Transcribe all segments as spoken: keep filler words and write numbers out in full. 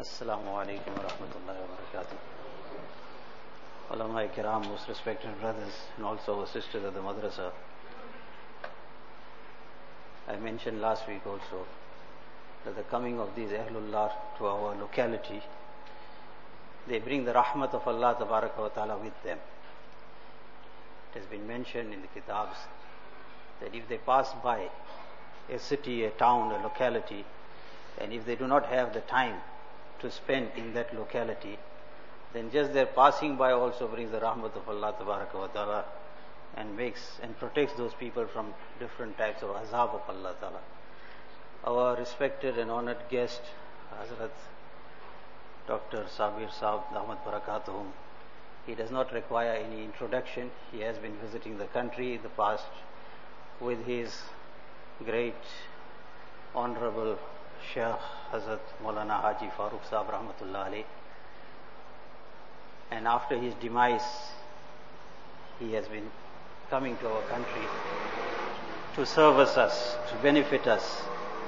Assalamu alaikum wa rahmatullahi wa barakatuh. Ulama Kiram, most respected brothers, and also our sisters of the madrasa. I mentioned last week also that the coming of these Ahlullah to our locality, they bring the rahmat of Allah Tabaraka wa Ta'ala with them. It has been mentioned in the kitabs that if they pass by a city, a town, a locality, and if they do not have the time to spend in that locality, then just their passing by also brings the rahmat of Allah Tabaraka wa Ta'ala and makes and protects those people from different types of azab of Allah Ta'ala. Our respected and honored guest, Hazrat Doctor Sabir Saab, Damat Barakatuhum, he does not require any introduction. He has been visiting the country in the past with his great honorable Shaykh Hazrat Maulana Haji Farooq Saab Rahmatullah Alayh. And after his demise, he has been coming to our country to service us, to benefit us.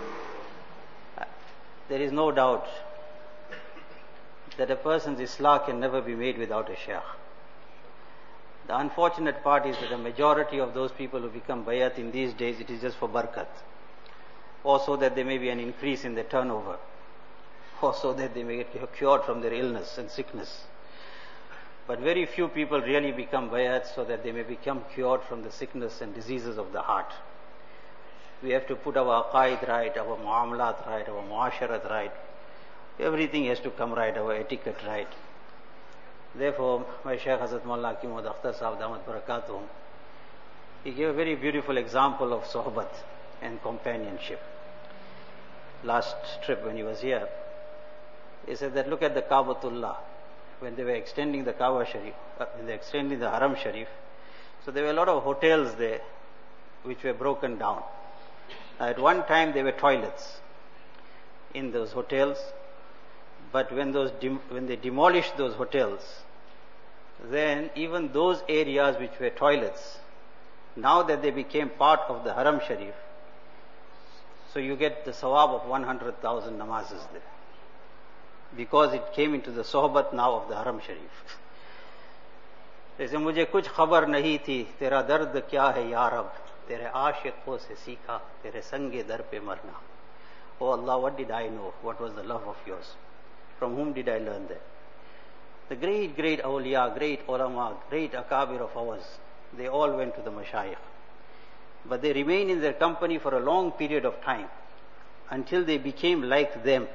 There is no doubt that a person's Islah can never be made without a Shaykh. The unfortunate part is that the majority of those people who become bayat in these days, it is just for barakat. Or so that there may be an increase in their turnover. Or so that they may get cured from their illness and sickness. But very few people really become bayat so that they may become cured from the sickness and diseases of the heart. We have to put our aqaid right, our muamalat right, our muasharat right. Everything has to come right, our etiquette right. Therefore, my Shaykh Hazrat Maulana Hakim Muhammad Akhtar Sahab Damat Barakatuhum, he gave a very beautiful example of sohbat and companionship. Last trip when he was here, he said that look at the Kaabatullah. When they were extending the Kaaba Sharif, uh, when they were extending the Haram Sharif, so there were a lot of hotels there which were broken down. At one time there were toilets in those hotels, but when those dem- when they demolished those hotels, then even those areas which were toilets, now that they became part of the Haram Sharif, so you get the sawab of one hundred thousand namazes there. Because it came into the sohbat now of the Haram Sharif. जैसे मुझे कुछ खबर नहीं थी तेरा दर्द क्या है या रब तेरे आशिकों से सीखा तेरे संगे दर पे मरना. Oh Allah, what did I know? What was the love of yours? From whom did I learn that? The great, great awliya, great ulama, great akabir of ours, they all went to the mashayikh. But they remained in their company for a long period of time until they became like them.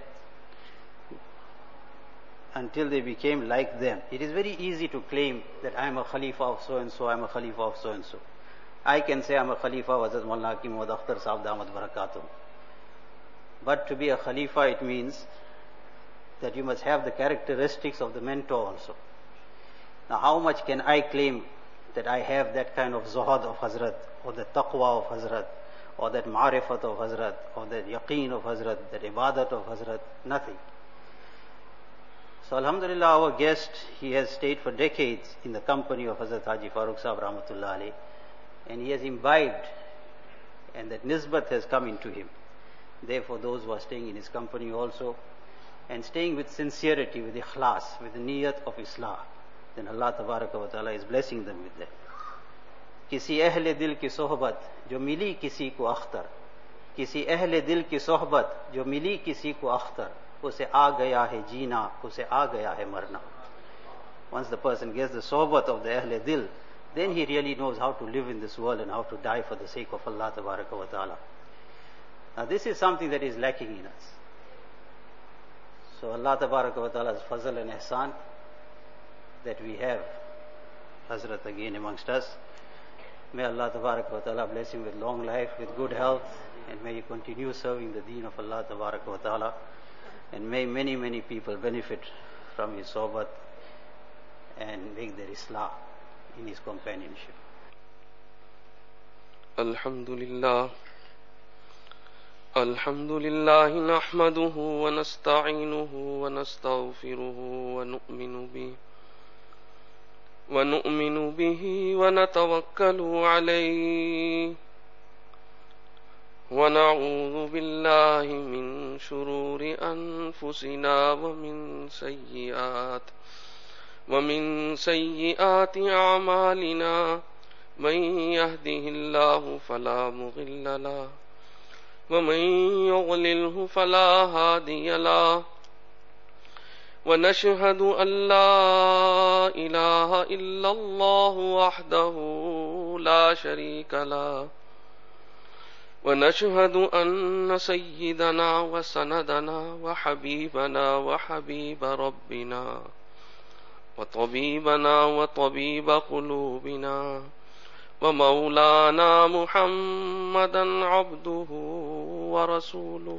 Until they became like them. It is very easy to claim that I am a Khalifa of so and so, I am a Khalifa of so and so. I can say I am a Khalifa of Hazrat Maulana Hakim Muhammad Akhtar Sahab Damat Barakatuhum. But to be a Khalifa, it means that you must have the characteristics of the mentor also. Now how much can I claim that I have that kind of zuhad of Hazrat, or the taqwa of Hazrat, or that ma'rifat of Hazrat, or that yaqeen of Hazrat, that ibadat of Hazrat? Nothing. So Alhamdulillah, our guest, he has stayed for decades in the company of Hazrat Haji Farooq Sahab Rahmatullah Alayh, and he has imbibed, and that nisbat has come into him. Therefore, those who are staying in his company also, and staying with sincerity, with ikhlas, with the niyat of Islah, then Allah Tabaraka wa Ta'ala is blessing them with that. Kisi ahle dil ki sohbat, jo mili kisi ko akhtar. Kisi ahle dil ki sohbat, jo mili kisi ko akhtar. उसे आ गया है जीना, उसे आ गया है मरना. Once the person gets the sohbat of the Ahle Dil, then he really knows how to live in this world and how to die for the sake of Allah Tabaraka wa Ta'ala. Now this is something that is lacking in us. So Allah Tabaraka wa Ta'ala's fazl and ihsan that we have Hazrat again amongst us. May Allah Tabaraka wa Ta'ala bless him with long life, with good health, and may he continue serving the deen of Allah Tabaraka wa Ta'ala. And may many, many people benefit from his sohbat and make their islah in his companionship. Alhamdulillah. Alhamdulillah nahmaduhu wa nasta'inuhu wa nastaghfiruhu wa nu'minu bihi wa nu'minu bihi wa natawakkalu alayhi ونعوذ بالله من شرور أنفسنا ومن سيئات ومن سيئات أعمالنا من يهده الله فلا مضل له ومن يضلله فلا هادي له ونشهد أن لا إله إلا الله وحده لا شريك له ونشهد أن سيدنا وسندنا وحبيبنا وحبيب ربنا وطبيبنا وطبيب قلوبنا ومولانا محمدا عبده ورسوله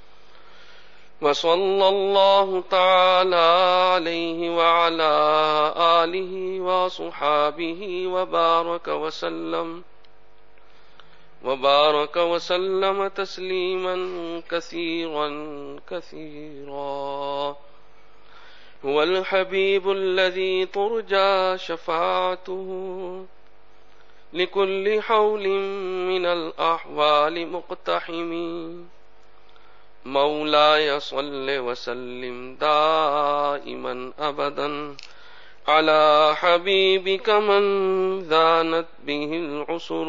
وصلى الله تعالى عليه وعلى آله وصحابه وبارك وسلم وبارك وسلم تسليما كثيرا كثيرا هو الحبيب الذي ترجى شفاعته لكل حول من الأحوال مقتحم مولاي صل وسلم دائما أبدا على حبيبك من ذانت به العسر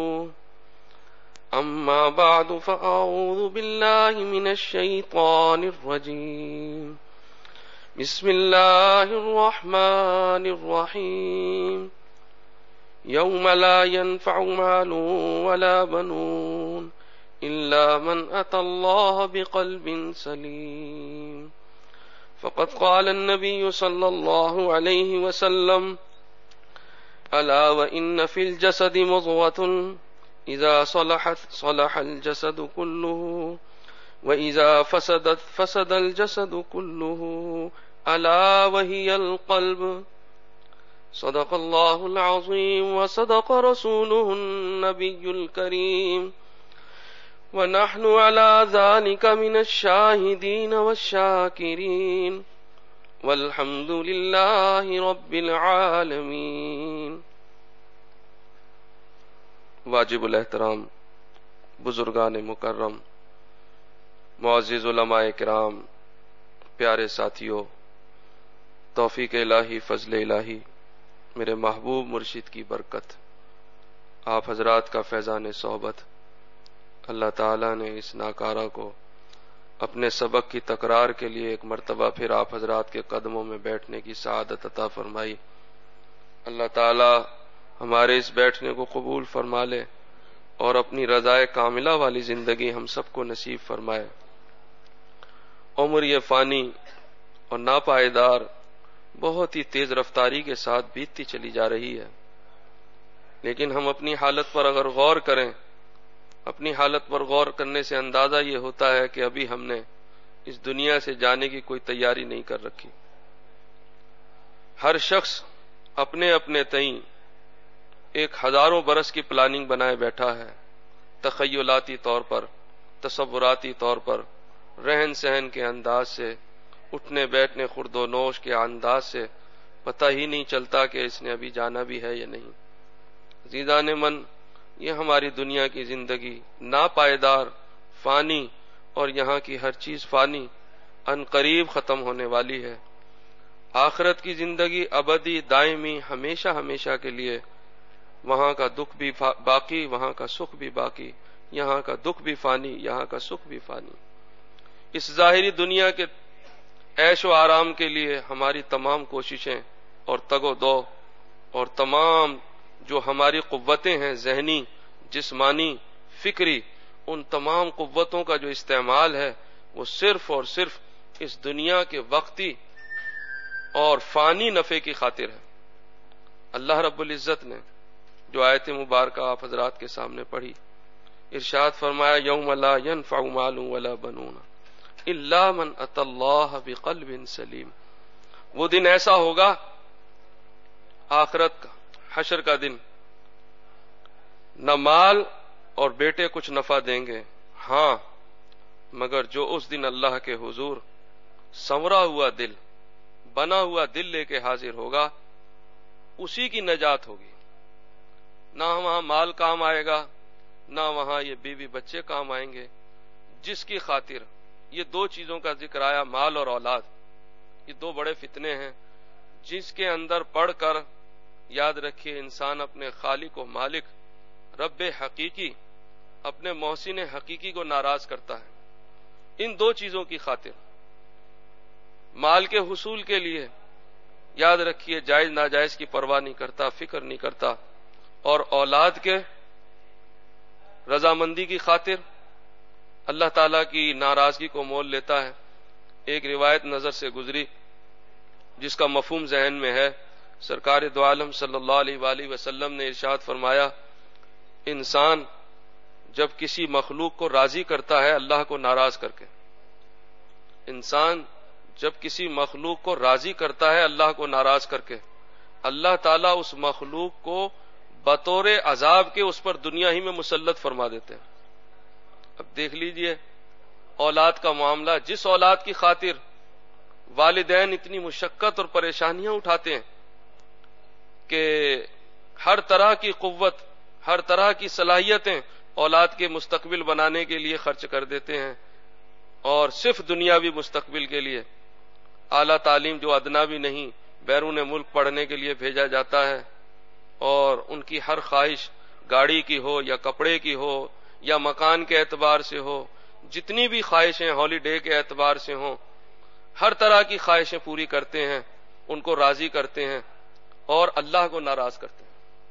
أما بعد فأعوذ بالله من الشيطان الرجيم بسم الله الرحمن الرحيم يوم لا ينفع مال ولا بنون إلا من أتى الله بقلب سليم فقد قال النبي صلى الله عليه وسلم ألا وإن في الجسد مضغة إذا صلحت صلح الجسد كله وإذا فسدت فسد الجسد كله ألا وهي القلب صدق الله العظيم وصدق رسوله النبي الكريم ونحن على ذلك من الشاهدين والشاكرين والحمد لله رب العالمين. واجب الاحترام بزرگان مکرم، معزز علماء کرام، پیارے ساتھیوں، توفیق الہی، فضل الہی، میرے محبوب مرشد کی برکت، آپ حضرات کا فیضان صحبت، اللہ تعالیٰ نے اس ناکارہ کو اپنے سبق کی تکرار کے لیے ایک مرتبہ پھر آپ حضرات کے قدموں میں بیٹھنے کی سعادت عطا فرمائی. اللہ تعالیٰ ہمارے اس بیٹھنے کو قبول فرما لے اور اپنی رضائے کاملہ والی زندگی ہم سب کو نصیب فرمائے. عمر یہ فانی اور ناپائیدار بہت ہی تیز رفتاری کے ساتھ بیتتی چلی جا رہی ہے، لیکن ہم اپنی حالت پر اگر غور کریں، اپنی حالت پر غور کرنے سے اندازہ یہ ہوتا ہے کہ ابھی ہم نے اس دنیا سے جانے کی کوئی تیاری نہیں کر رکھی. ہر شخص اپنے اپنے تئیں ایک ہزاروں برس کی پلاننگ بنائے بیٹھا ہے، تخیلاتی طور پر، تصوراتی طور پر، رہن سہن کے انداز سے، اٹھنے بیٹھنے خورد و نوش کے انداز سے پتہ ہی نہیں چلتا کہ اس نے ابھی جانا بھی ہے یا نہیں. عزیزان من، یہ ہماری دنیا کی زندگی ناپائیدار، فانی، اور یہاں کی ہر چیز فانی، ان قریب ختم ہونے والی ہے. آخرت کی زندگی ابدی، دائمی، ہمیشہ ہمیشہ کے لیے. وہاں کا دکھ بھی باقی، وہاں کا سکھ بھی باقی، یہاں کا دکھ بھی فانی، یہاں کا سکھ بھی فانی. اس ظاہری دنیا کے عیش و آرام کے لیے ہماری تمام کوششیں اور تگ و دو اور تمام جو ہماری قوتیں ہیں، ذہنی، جسمانی، فکری، ان تمام قوتوں کا جو استعمال ہے وہ صرف اور صرف اس دنیا کے وقتی اور فانی نفع کی خاطر ہے. اللہ رب العزت نے جو آیت مبارکہ آپ حضرات کے سامنے پڑھی، ارشاد فرمایا یوم لا ينفع مال ولا بنون الا من اتى اللہ بقلب سلیم. وہ دن ایسا ہوگا، آخرت کا، حشر کا دن، نہ مال اور بیٹے کچھ نفع دیں گے، ہاں مگر جو اس دن اللہ کے حضور سنورا ہوا دل، بنا ہوا دل لے کے حاضر ہوگا، اسی کی نجات ہوگی. نہ وہاں مال کام آئے گا، نہ وہاں یہ بیوی بچے کام آئیں گے. جس کی خاطر یہ دو چیزوں کا ذکر آیا، مال اور اولاد، یہ دو بڑے فتنے ہیں جس کے اندر پڑھ کر یاد رکھیے انسان اپنے خالق و مالک رب حقیقی، اپنے محسن حقیقی کو ناراض کرتا ہے. ان دو چیزوں کی خاطر مال کے حصول کے لیے یاد رکھیے جائز ناجائز کی پرواہ نہیں کرتا، فکر نہیں کرتا، اور اولاد کے رضامندی کی خاطر اللہ تعالیٰ کی ناراضگی کو مول لیتا ہے. ایک روایت نظر سے گزری جس کا مفہوم ذہن میں ہے. سرکار دو عالم صلی اللہ علیہ وآلہ وسلم نے ارشاد فرمایا، انسان جب کسی مخلوق کو راضی کرتا ہے اللہ کو ناراض کر کے، انسان جب کسی مخلوق کو راضی کرتا ہے اللہ کو ناراض کر کے، اللہ تعالیٰ اس مخلوق کو بطور عذاب کے اس پر دنیا ہی میں مسلط فرما دیتے ہیں. اب دیکھ لیجئے اولاد کا معاملہ، جس اولاد کی خاطر والدین اتنی مشقت اور پریشانیاں اٹھاتے ہیں کہ ہر طرح کی قوت، ہر طرح کی صلاحیتیں اولاد کے مستقبل بنانے کے لیے خرچ کر دیتے ہیں، اور صرف دنیاوی مستقبل کے لیے اعلیٰ تعلیم جو ادنا بھی نہیں بیرون ملک پڑھنے کے لیے بھیجا جاتا ہے، اور ان کی ہر خواہش گاڑی کی ہو یا کپڑے کی ہو یا مکان کے اعتبار سے ہو، جتنی بھی خواہشیں ہالی ڈے کے اعتبار سے ہوں، ہر طرح کی خواہشیں پوری کرتے ہیں، ان کو راضی کرتے ہیں اور اللہ کو ناراض کرتے ہیں.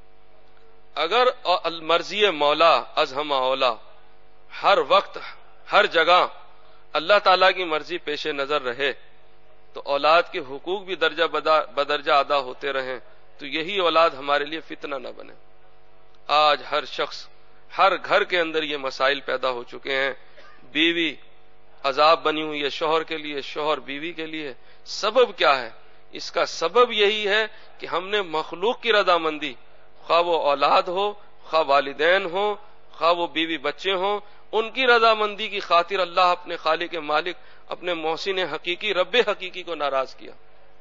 اگر المرضی مولا از ہم اولا، ہر وقت ہر جگہ اللہ تعالیٰ کی مرضی پیش نظر رہے تو اولاد کے حقوق بھی درجہ بدرجہ ادا ہوتے رہیں تو یہی اولاد ہمارے لیے فتنہ نہ بنے. آج ہر شخص، ہر گھر کے اندر یہ مسائل پیدا ہو چکے ہیں. بیوی عذاب بنی ہوئی ہے شوہر کے لیے، شوہر بیوی کے لیے. سبب کیا ہے؟ اس کا سبب یہی ہے کہ ہم نے مخلوق کی رضامندی، خواہ وہ اولاد ہو، خواہ والدین ہوں، خواہ وہ بیوی بچے ہوں، ان کی رضامندی کی خاطر اللہ اپنے خالق مالک، اپنے محسن حقیقی رب حقیقی کو ناراض کیا،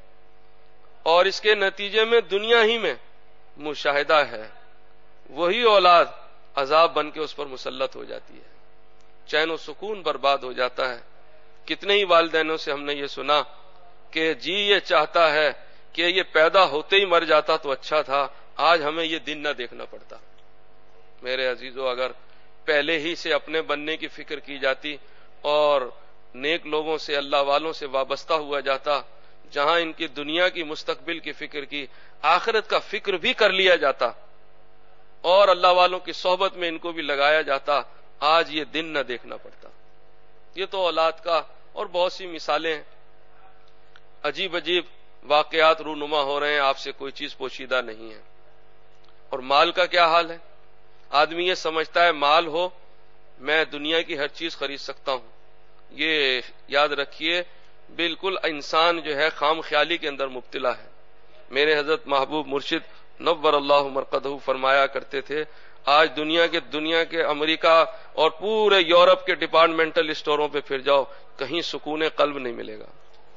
اور اس کے نتیجے میں دنیا ہی میں مشاہدہ ہے وہی اولاد عذاب بن کے اس پر مسلط ہو جاتی ہے، چین و سکون برباد ہو جاتا ہے. کتنے ہی والدینوں سے ہم نے یہ سنا کہ جی یہ چاہتا ہے کہ یہ پیدا ہوتے ہی مر جاتا تو اچھا تھا، آج ہمیں یہ دن نہ دیکھنا پڑتا. میرے عزیزو، اگر پہلے ہی سے اپنے بننے کی فکر کی جاتی اور نیک لوگوں سے، اللہ والوں سے وابستہ ہوا جاتا، جہاں ان کی دنیا کی مستقبل کی فکر کی، آخرت کا فکر بھی کر لیا جاتا اور اللہ والوں کی صحبت میں ان کو بھی لگایا جاتا، آج یہ دن نہ دیکھنا پڑتا. یہ تو اولاد کا اور بہت سی مثالیں ہیں. عجیب عجیب واقعات رونما ہو رہے ہیں، آپ سے کوئی چیز پوشیدہ نہیں ہے. اور مال کا کیا حال ہے؟ آدمی یہ سمجھتا ہے مال ہو میں دنیا کی ہر چیز خرید سکتا ہوں. یہ یاد رکھیے بالکل انسان جو ہے خام خیالی کے اندر مبتلا ہے. میرے حضرت محبوب مرشد نور اللہ مرقدہ فرمایا کرتے تھے، آج دنیا کے دنیا کے امریکہ اور پورے یورپ کے ڈپارٹمنٹل اسٹوروں پہ پھر جاؤ، کہیں سکون قلب نہیں ملے گا.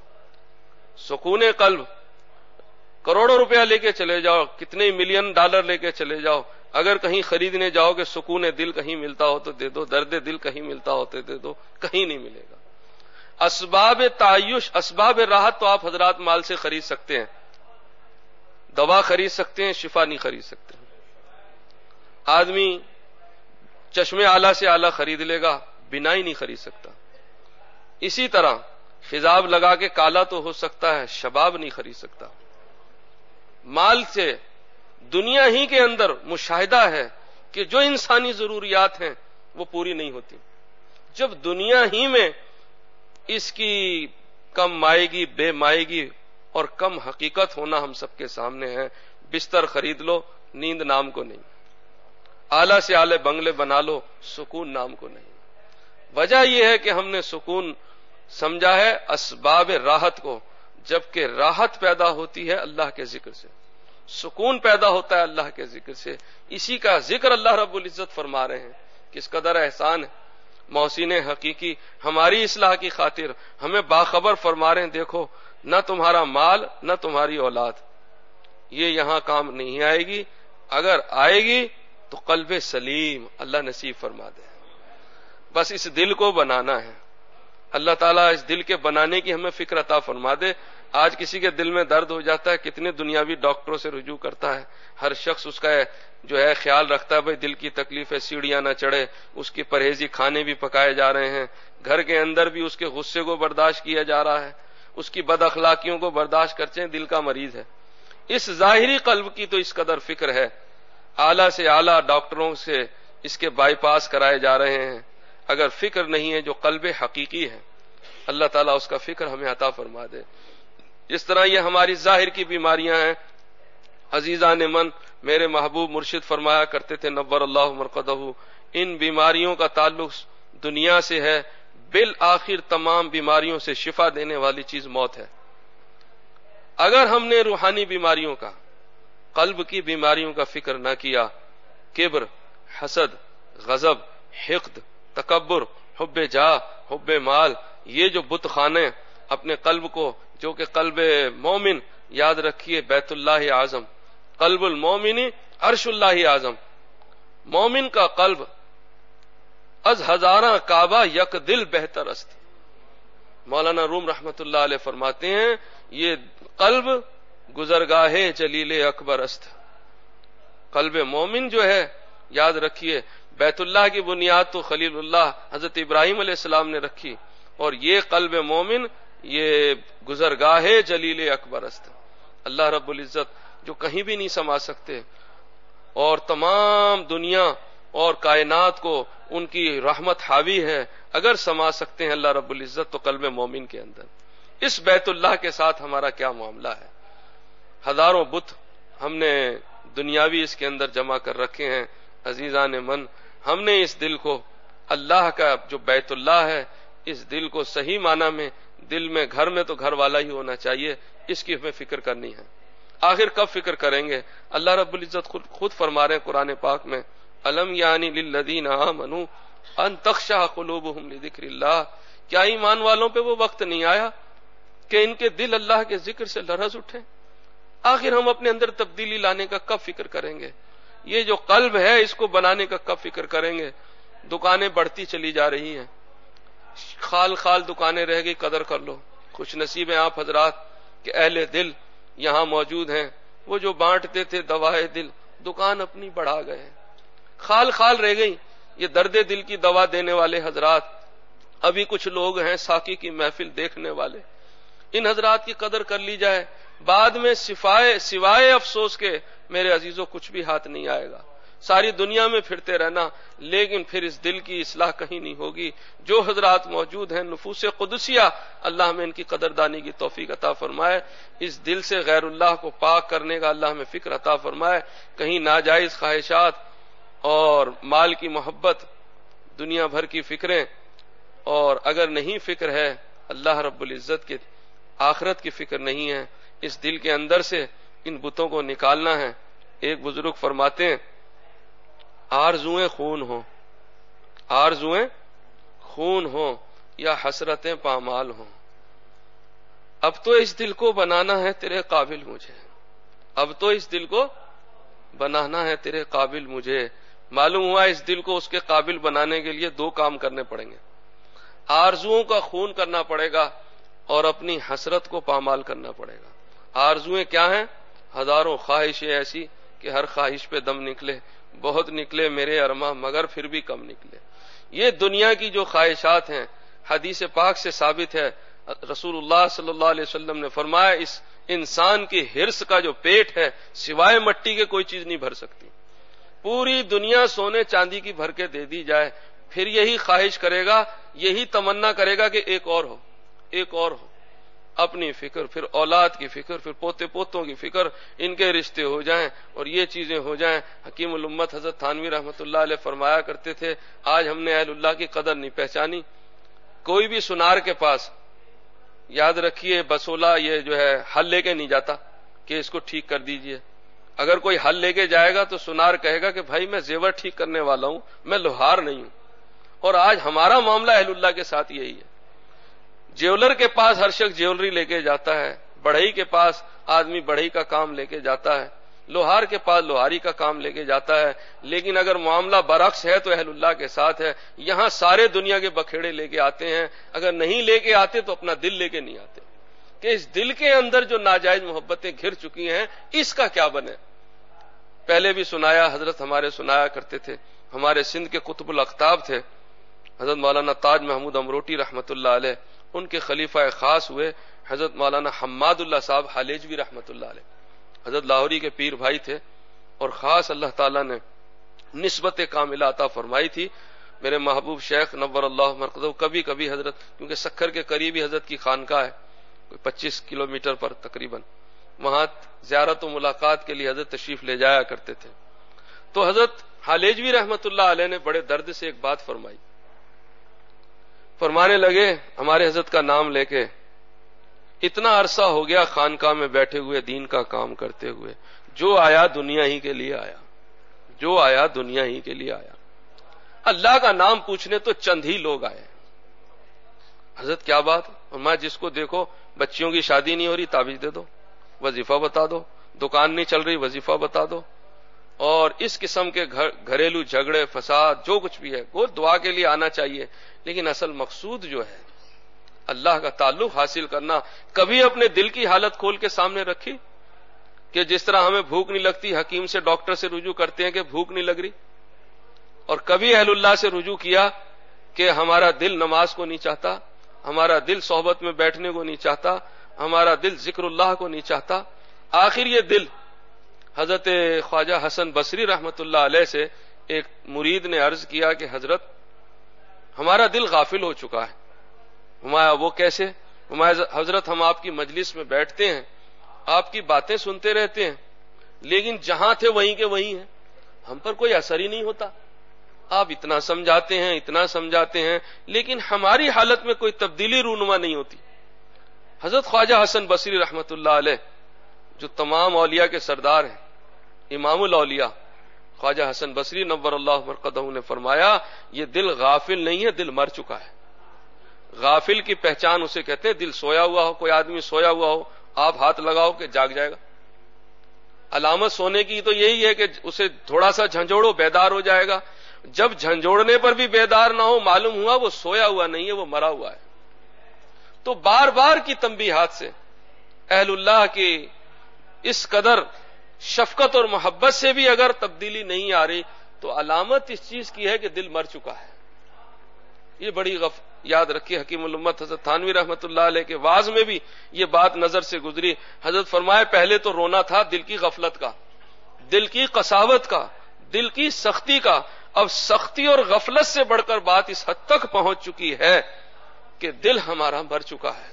سکون قلب کروڑوں روپیہ لے کے چلے جاؤ، کتنے ملین ڈالر لے کے چلے جاؤ، اگر کہیں خریدنے جاؤ کہ سکون دل کہیں ملتا ہو تو دے دو، درد دل کہیں ملتا ہو تو دے دو، کہیں نہیں ملے گا. اسباب تعیش، اسباب راحت تو آپ حضرات مال سے خرید سکتے ہیں، دوا خرید سکتے ہیں، شفا نہیں خرید سکتے. آدمی چشمے اعلیٰ سے اعلیٰ خرید لے گا، بینائی نہیں خرید سکتا. اسی طرح خضاب لگا کے کالا تو ہو سکتا ہے، شباب نہیں خرید سکتا. مال سے دنیا ہی کے اندر مشاہدہ ہے کہ جو انسانی ضروریات ہیں وہ پوری نہیں ہوتی. جب دنیا ہی میں اس کی کم مائیگی، بے مائیگی اور کم حقیقت ہونا ہم سب کے سامنے ہے. بستر خرید لو، نیند نام کو نہیں. اعلیٰ سے اعلیٰ بنگلے بنا لو، سکون نام کو نہیں. وجہ یہ ہے کہ ہم نے سکون سمجھا ہے اسباب راحت کو، جبکہ راحت پیدا ہوتی ہے اللہ کے ذکر سے، سکون پیدا ہوتا ہے اللہ کے ذکر سے. اسی کا ذکر اللہ رب العزت فرما رہے ہیں. کس قدر احسان ہے. محسن حقیقی ہماری اصلاح کی خاطر ہمیں باخبر فرما رہے ہیں، دیکھو نہ تمہارا مال نہ تمہاری اولاد یہ یہاں کام نہیں آئے گی، اگر آئے گی تو قلب سلیم اللہ نصیب فرما دے. بس اس دل کو بنانا ہے. اللہ تعالیٰ اس دل کے بنانے کی ہمیں فکر عطا فرما دے. آج کسی کے دل میں درد ہو جاتا ہے، کتنے دنیاوی ڈاکٹروں سے رجوع کرتا ہے. ہر شخص اس کا جو ہے خیال رکھتا ہے بھائی دل کی تکلیف ہے، سیڑھیاں نہ چڑھے، اس کی پرہیزی کھانے بھی پکائے جا رہے ہیں، گھر کے اندر بھی اس کے غصے کو برداشت کیا جا رہا ہے، اس کی بد اخلاقیوں کو برداشت کرتے. دل کا مریض ہے. اس ظاہری قلب کی تو اس قدر فکر ہے، اعلیٰ سے اعلیٰ ڈاکٹروں سے اس کے بائی پاس کرائے جا رہے ہیں. اگر فکر نہیں ہے جو قلب حقیقی ہے، اللہ تعالیٰ اس کا فکر ہمیں عطا فرما دے. جس طرح یہ ہماری ظاہر کی بیماریاں ہیں، عزیزان من میرے محبوب مرشد فرمایا کرتے تھے نور اللہ مرقدہ، ان بیماریوں کا تعلق دنیا سے ہے، بالآخر تمام بیماریوں سے شفا دینے والی چیز موت ہے. اگر ہم نے روحانی بیماریوں کا، قلب کی بیماریوں کا فکر نہ کیا، کبر، حسد، غضب، حقد، تکبر، حب جاہ، حب مال، یہ جو بت خانے اپنے قلب کو، جو کہ قلب مومن، یاد رکھیے بیت اللہ اعظم، قلب المومن عرش اللہ اعظم. مومن کا قلب از ہزاراں کعبہ یک دل بہتر است. مولانا روم رحمت اللہ علیہ فرماتے ہیں یہ قلب گزرگاہ جلیل اکبر است. قلب مومن جو ہے، یاد رکھیے بیت اللہ کی بنیاد تو خلیل اللہ حضرت ابراہیم علیہ السلام نے رکھی، اور یہ قلب مومن یہ گزرگاہ جلیل اکبر است. اللہ رب العزت جو کہیں بھی نہیں سما سکتے، اور تمام دنیا اور کائنات کو ان کی رحمت حاوی ہے، اگر سما سکتے ہیں اللہ رب العزت تو قلب مومن کے اندر. اس بیت اللہ کے ساتھ ہمارا کیا معاملہ ہے؟ ہزاروں بت ہم نے دنیاوی اس کے اندر جمع کر رکھے ہیں. عزیزان من، ہم نے اس دل کو، اللہ کا جو بیت اللہ ہے، اس دل کو صحیح معنی میں، دل میں گھر میں تو گھر والا ہی ہونا چاہیے، اس کی ہمیں فکر کرنی ہے. آخر کب فکر کریں گے؟ اللہ رب العزت خود, خود فرما رہے ہیں قرآن پاک میں، الم یعنی للذین آمنوا ان تخشع قلوبہم لذکر اللہ. کیا ایمان والوں پہ وہ وقت نہیں آیا کہ ان کے دل اللہ کے ذکر سے لرز اٹھے؟ آخر ہم اپنے اندر تبدیلی لانے کا کب فکر کریں گے؟ یہ جو قلب ہے اس کو بنانے کا کب فکر کریں گے؟ دکانیں بڑھتی چلی جا رہی ہیں، خال خال دکانیں رہ گئی، قدر کر لو. خوش نصیب ہیں آپ حضرات کہ اہل دل یہاں موجود ہیں، وہ جو بانٹتے تھے دوائے دل، دکان اپنی بڑھا گئے، خال خال رہ گئی. یہ درد دل کی دوا دینے والے حضرات، ابھی کچھ لوگ ہیں ساقی کی محفل دیکھنے والے، ان حضرات کی قدر کر لی جائے. بعد میں سوائے سوائے افسوس کے میرے عزیزوں کچھ بھی ہاتھ نہیں آئے گا. ساری دنیا میں پھرتے رہنا، لیکن پھر اس دل کی اصلاح کہیں نہیں ہوگی. جو حضرات موجود ہیں نفوس قدسیہ، اللہ ہمیں ان کی قدردانی کی توفیق عطا فرمائے. اس دل سے غیر اللہ کو پاک کرنے کا اللہ ہمیں فکر عطا فرمائے. کہیں ناجائز خواہشات اور مال کی محبت، دنیا بھر کی فکریں، اور اگر نہیں فکر ہے اللہ رب العزت کے آخرت کی فکر نہیں ہے، اس دل کے اندر سے ان بتوں کو نکالنا ہے. ایک بزرگ فرماتے ہیں آرزویں خون ہوں، آرزویں خون ہوں یا حسرتیں پامال ہوں، اب تو اس دل کو بنانا ہے تیرے قابل مجھے، اب تو اس دل کو بنانا ہے تیرے قابل مجھے. معلوم ہوا اس دل کو اس کے قابل بنانے کے لیے دو کام کرنے پڑیں گے، آرزوؤں کا خون کرنا پڑے گا اور اپنی حسرت کو پامال کرنا پڑے گا. آرزویں کیا ہیں؟ ہزاروں خواہشیں ایسی کہ ہر خواہش پہ دم نکلے، بہت نکلے میرے ارماں مگر پھر بھی کم نکلے. یہ دنیا کی جو خواہشات ہیں، حدیث پاک سے ثابت ہے، رسول اللہ صلی اللہ علیہ وسلم نے فرمایا اس انسان کی ہرس کا جو پیٹ ہے سوائے مٹی کے کوئی چیز نہیں بھر سکتی. پوری دنیا سونے چاندی کی بھر کے دے دی جائے، پھر یہی خواہش کرے گا، یہی تمنا کرے گا کہ ایک اور ہو، ایک اور ہو. اپنی فکر، پھر اولاد کی فکر، پھر پوتے پوتوں کی فکر، ان کے رشتے ہو جائیں اور یہ چیزیں ہو جائیں. حکیم الامت حضرت تھانوی رحمت اللہ علیہ فرمایا کرتے تھے آج ہم نے اہل اللہ کی قدر نہیں پہچانی. کوئی بھی سنار کے پاس، یاد رکھیے بسولہ یہ جو ہے حل لے کے نہیں جاتا کہ اس کو ٹھیک کر دیجئے. اگر کوئی حل لے کے جائے گا تو سنار کہے گا کہ بھائی میں زیور ٹھیک کرنے والا ہوں، میں لوہار نہیں ہوں. اور آج ہمارا معاملہ اہل اللہ کے ساتھ یہی ہے. جیولر کے پاس ہر شخص جیولری لے کے جاتا ہے، بڑھئی کے پاس آدمی بڑھئی کا کام لے کے جاتا ہے. لوہار کے پاس لوہاری کا کام لے کے جاتا ہے، لیکن اگر معاملہ برعکس ہے تو اہل اللہ کے ساتھ ہے. یہاں سارے دنیا کے بکھیڑے لے کے آتے ہیں، اگر نہیں لے کے آتے تو اپنا دل لے کے نہیں آتے کہ اس دل کے اندر جو ناجائز محبتیں گھر چکی ہیں اس کا کیا بنے. پہلے بھی سنایا، حضرت ہمارے سنایا کرتے تھے، ہمارے سندھ کے قطب الاقطاب تھے حضرت مولانا تاج محمود امروٹی رحمت اللہ علیہ، ان کے خلیفہ خاص ہوئے حضرت مولانا حماد اللہ صاحب حالیجوی رحمت اللہ علیہ. حضرت لاہوری کے پیر بھائی تھے اور خاص اللہ تعالیٰ نے نسبت کاملہ عطا فرمائی تھی. میرے محبوب شیخ نور اللہ مرقدہ کبھی کبھی حضرت، کیونکہ سکھر کے قریب ہی حضرت کی خانقاہ ہے، کوئی پچیس کلومیٹر پر تقریباً، وہاں زیارت و ملاقات کے لیے حضرت تشریف لے جایا کرتے تھے. تو حضرت حالیجوی رحمت اللہ علیہ نے بڑے درد سے ایک بات فرمائی. فرمانے لگے ہمارے حضرت کا نام لے کے، اتنا عرصہ ہو گیا خانقاہ میں بیٹھے ہوئے دین کا کام کرتے ہوئے، جو آیا دنیا ہی کے لیے آیا، جو آیا دنیا ہی کے لیے آیا. اللہ کا نام پوچھنے تو چند ہی لوگ آئے. حضرت کیا بات؟ میں جس کو دیکھو بچیوں کی شادی نہیں ہو رہی تعویذ دے دو، وظیفہ بتا دو، دکان نہیں چل رہی وظیفہ بتا دو، اور اس قسم کے گھریلو جھگڑے فساد جو کچھ بھی ہے وہ دعا کے لیے آنا چاہیے، لیکن اصل مقصود جو ہے اللہ کا تعلق حاصل کرنا. کبھی اپنے دل کی حالت کھول کے سامنے رکھی کہ جس طرح ہمیں بھوک نہیں لگتی حکیم سے ڈاکٹر سے رجوع کرتے ہیں کہ بھوک نہیں لگ رہی، اور کبھی اہل اللہ سے رجوع کیا کہ ہمارا دل نماز کو نہیں چاہتا، ہمارا دل صحبت میں بیٹھنے کو نہیں چاہتا، ہمارا دل ذکر اللہ کو نہیں چاہتا. آخر یہ دل حضرت خواجہ حسن بصری رحمت اللہ علیہ سے ایک مرید نے عرض کیا کہ حضرت ہمارا دل غافل ہو چکا ہے. ہمارا وہ کیسے؟ ہمارا حضرت ہم آپ کی مجلس میں بیٹھتے ہیں، آپ کی باتیں سنتے رہتے ہیں، لیکن جہاں تھے وہیں کے وہیں ہیں، ہم پر کوئی اثر ہی نہیں ہوتا. آپ اتنا سمجھاتے ہیں اتنا سمجھاتے ہیں لیکن ہماری حالت میں کوئی تبدیلی رونما نہیں ہوتی. حضرت خواجہ حسن بصری رحمت اللہ علیہ جو تمام اولیاء کے سردار ہیں، امام الاولیاء خواجہ حسن بصری نور اللہ مرقدہ نے فرمایا یہ دل غافل نہیں ہے، دل مر چکا ہے. غافل کی پہچان اسے کہتے ہیں دل سویا ہوا ہو. کوئی آدمی سویا ہوا ہو، آپ ہاتھ لگاؤ کہ جاگ جائے گا. علامت سونے کی تو یہی ہے کہ اسے تھوڑا سا جھنجھوڑو بیدار ہو جائے گا. جب جھنجھوڑنے پر بھی بیدار نہ ہو معلوم ہوا وہ سویا ہوا نہیں ہے، وہ مرا ہوا ہے. تو بار بار کی تنبیہات سے اہل اللہ کی اس قدر شفقت اور محبت سے بھی اگر تبدیلی نہیں آ رہی تو علامت اس چیز کی ہے کہ دل مر چکا ہے. یہ بڑی غف یاد رکھیے. حکیم الامت حضرت تھانوی رحمت اللہ علیہ کے واعظ میں بھی یہ بات نظر سے گزری. حضرت فرمائے پہلے تو رونا تھا دل کی غفلت کا، دل کی قساوت کا، دل کی سختی کا. اب سختی اور غفلت سے بڑھ کر بات اس حد تک پہنچ چکی ہے کہ دل ہمارا مر چکا ہے.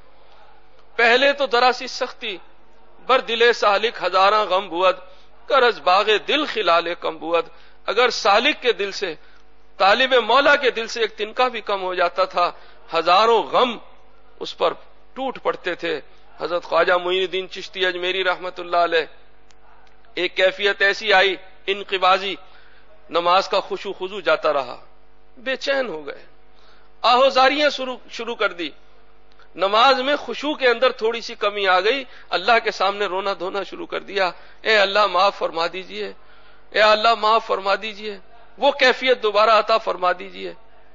پہلے تو ذرا سی سختی، بر دل سالک ہزاراں غم بود، کرز باغ دل خلال کم بود. اگر سالک کے دل سے، طالب مولا کے دل سے ایک تنکا بھی کم ہو جاتا تھا، ہزاروں غم اس پر ٹوٹ پڑتے تھے. حضرت خواجہ معین الدین چشتی اجمیری رحمت اللہ علیہ ایک کیفیت ایسی آئی انقباضی، نماز کا خشوع خضوع جاتا رہا، بے چین ہو گئے، آہوزاریاں شروع کر دی. نماز میں خشوع کے اندر تھوڑی سی کمی آ گئی، اللہ کے سامنے رونا دھونا شروع کر دیا. اے اللہ معاف فرما دیجئے، اے اللہ معاف فرما دیجئے، وہ کیفیت دوبارہ عطا فرما دیجئے.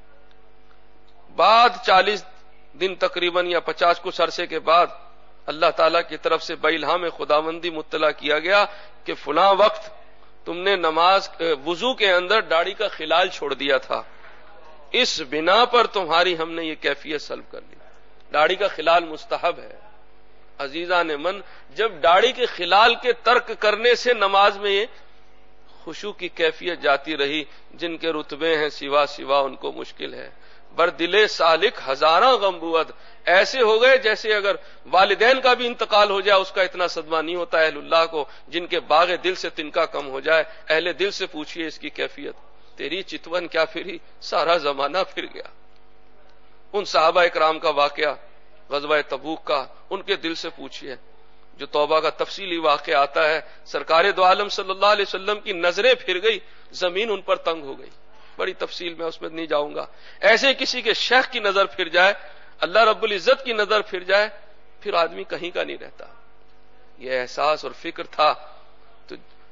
بعد چالیس دن تقریباً یا پچاس کچھ عرصے کے بعد اللہ تعالیٰ کی طرف سے بإلہام خداوندی مطلع کیا گیا کہ فلاں وقت تم نے نماز وضو کے اندر داڑھی کا خلال چھوڑ دیا تھا، اس بنا پر تمہاری ہم نے یہ کیفیت سلب کر لی. داڑھی کا خلال مستحب ہے. عزیزان من، جب داڑھی کے خلال کے ترک کرنے سے نماز میں یہ خشوع کی کیفیت جاتی رہی، جن کے رتبے ہیں سوا سوا ان کو مشکل ہے. بر دل سالک ہزاراں غم بود، ایسے ہو گئے جیسے اگر والدین کا بھی انتقال ہو جائے اس کا اتنا صدمہ نہیں ہوتا اہل اللہ کو، جن کے باغ دل سے تنکا کم ہو جائے. اہل دل سے پوچھئے اس کی کیفیت، تیری چتون کیا پھری، سارا زمانہ پھر گیا. ان صحابہ اکرام کا واقعہ غزوہ تبوک کا ان کے دل سے پوچھئے، جو توبہ کا تفصیلی واقعہ آتا ہے. سرکار دو عالم صلی اللہ علیہ وسلم کی نظریں پھر گئی، زمین ان پر تنگ ہو گئی. بڑی تفصیل میں اس میں نہیں جاؤں گا. ایسے کسی کے شیخ کی نظر پھر جائے، اللہ رب العزت کی نظر پھر جائے، پھر آدمی کہیں کا نہیں رہتا. یہ احساس اور فکر تھا. تو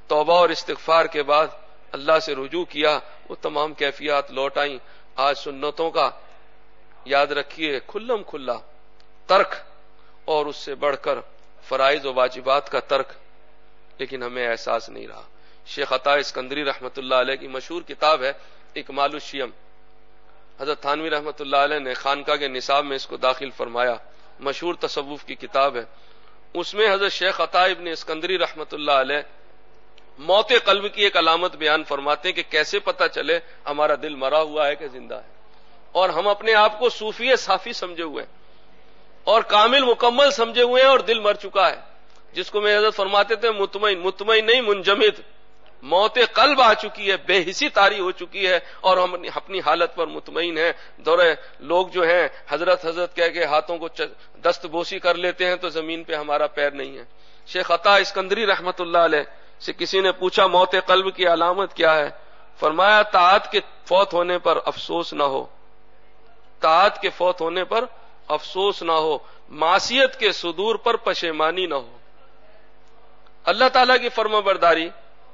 توبہ اور استغفار کے بعد اللہ سے رجوع کیا، وہ تمام کیفیات لوٹ آئیں۔ آج سنتوں کا یاد رکھیے کھلم کھلا ترک، اور اس سے بڑھ کر فرائض و واجبات کا ترک، لیکن ہمیں احساس نہیں رہا۔ شیخ عطا اسکندری رحمت اللہ علیہ کی مشہور کتاب ہے اکمال الشیم، حضرت تھانوی رحمت اللہ علیہ نے خانقاہ کے نصاب میں اس کو داخل فرمایا، مشہور تصوف کی کتاب ہے۔ اس میں حضرت شیخ عطا ابن اسکندری رحمت اللہ علیہ موت قلب کی ایک علامت بیان فرماتے ہیں کہ کیسے پتہ چلے ہمارا دل مرا ہوا ہے کہ زندہ ہے، اور ہم اپنے آپ کو صوفی صافی سمجھے ہوئے ہیں اور کامل مکمل سمجھے ہوئے ہیں اور دل مر چکا ہے، جس کو میں حضرت فرماتے تھے مطمئن مطمئن نہیں منجمد، موت قلب آ چکی ہے، بے حسی طاری ہو چکی ہے، اور ہم اپنی حالت پر مطمئن ہیں۔ دورے لوگ جو ہیں حضرت حضرت کہہ کے ہاتھوں کو دست بوسی کر لیتے ہیں تو زمین پہ ہمارا پیر نہیں ہے۔ شیخ عطا اسکندری رحمت اللہ علیہ سے کسی نے پوچھا موت قلب کی علامت کیا ہے؟ فرمایا طاعت کے فوت ہونے پر افسوس نہ ہو، طاعت کے فوت ہونے پر افسوس نہ ہو، معصیت کے صدور پر پشیمانی نہ ہو۔ اللہ تعالیٰ کی فرما برداری،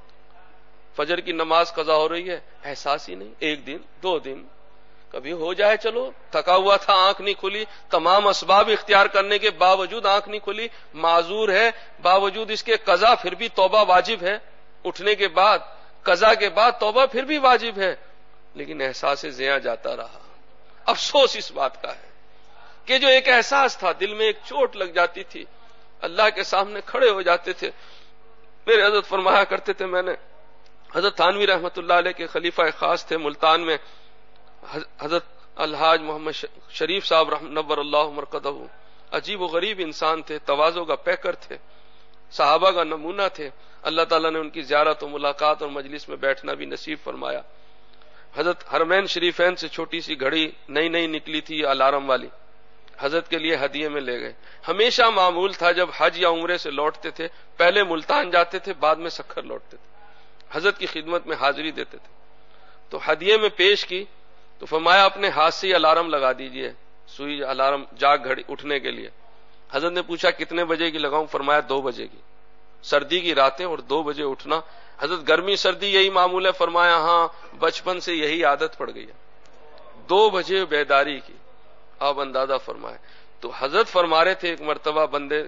فجر کی نماز قضا ہو رہی ہے، احساس ہی نہیں، ایک دن دو دن کبھی ہو جائے، چلو تھکا ہوا تھا، آنکھ نہیں کھلی، تمام اسباب اختیار کرنے کے باوجود آنکھ نہیں کھلی، معذور ہے، باوجود اس کے قضا پھر بھی توبہ واجب ہے، اٹھنے کے بعد قضا کے بعد توبہ پھر بھی واجب ہے، لیکن احساس زیاں جاتا رہا۔ افسوس اس بات کا ہے کہ جو ایک احساس تھا، دل میں ایک چوٹ لگ جاتی تھی، اللہ کے سامنے کھڑے ہو جاتے تھے۔ میرے حضرت فرمایا کرتے تھے، میں نے حضرت تھانوی رحمت اللہ علیہ کے خلیفہ خاص تھے ملتان میں، حضرت الحاج محمد شریف صاحب رحمۃ نور اللہ مرقدہ، عجیب و غریب انسان تھے، تواضع کا پیکر تھے، صحابہ کا نمونہ تھے۔ اللہ تعالیٰ نے ان کی زیارت و ملاقات اور مجلس میں بیٹھنا بھی نصیب فرمایا۔ حضرت حرمین شریفین سے چھوٹی سی گھڑی نئی نئی نکلی تھی الارم والی، حضرت کے لیے ہدیے میں لے گئے۔ ہمیشہ معمول تھا جب حج یا عمرے سے لوٹتے تھے پہلے ملتان جاتے تھے، بعد میں سکھر لوٹتے تھے، حضرت کی خدمت میں حاضری دیتے تھے۔ تو ہدیے میں پیش کی تو فرمایا اپنے ہاتھ سے الارم لگا دیجئے، سوئی الارم جاگ گھڑی اٹھنے کے لیے۔ حضرت نے پوچھا کتنے بجے کی لگاؤں؟ فرمایا دو بجے کی، سردی کی راتیں اور دو بجے اٹھنا۔ حضرت گرمی سردی یہی معمول ہے؟ فرمایا ہاں، بچپن سے یہی عادت پڑ گئی ہے، دو بجے بیداری کی، آپ اندازہ فرمائے۔ تو حضرت فرما رہے تھے ایک مرتبہ بندے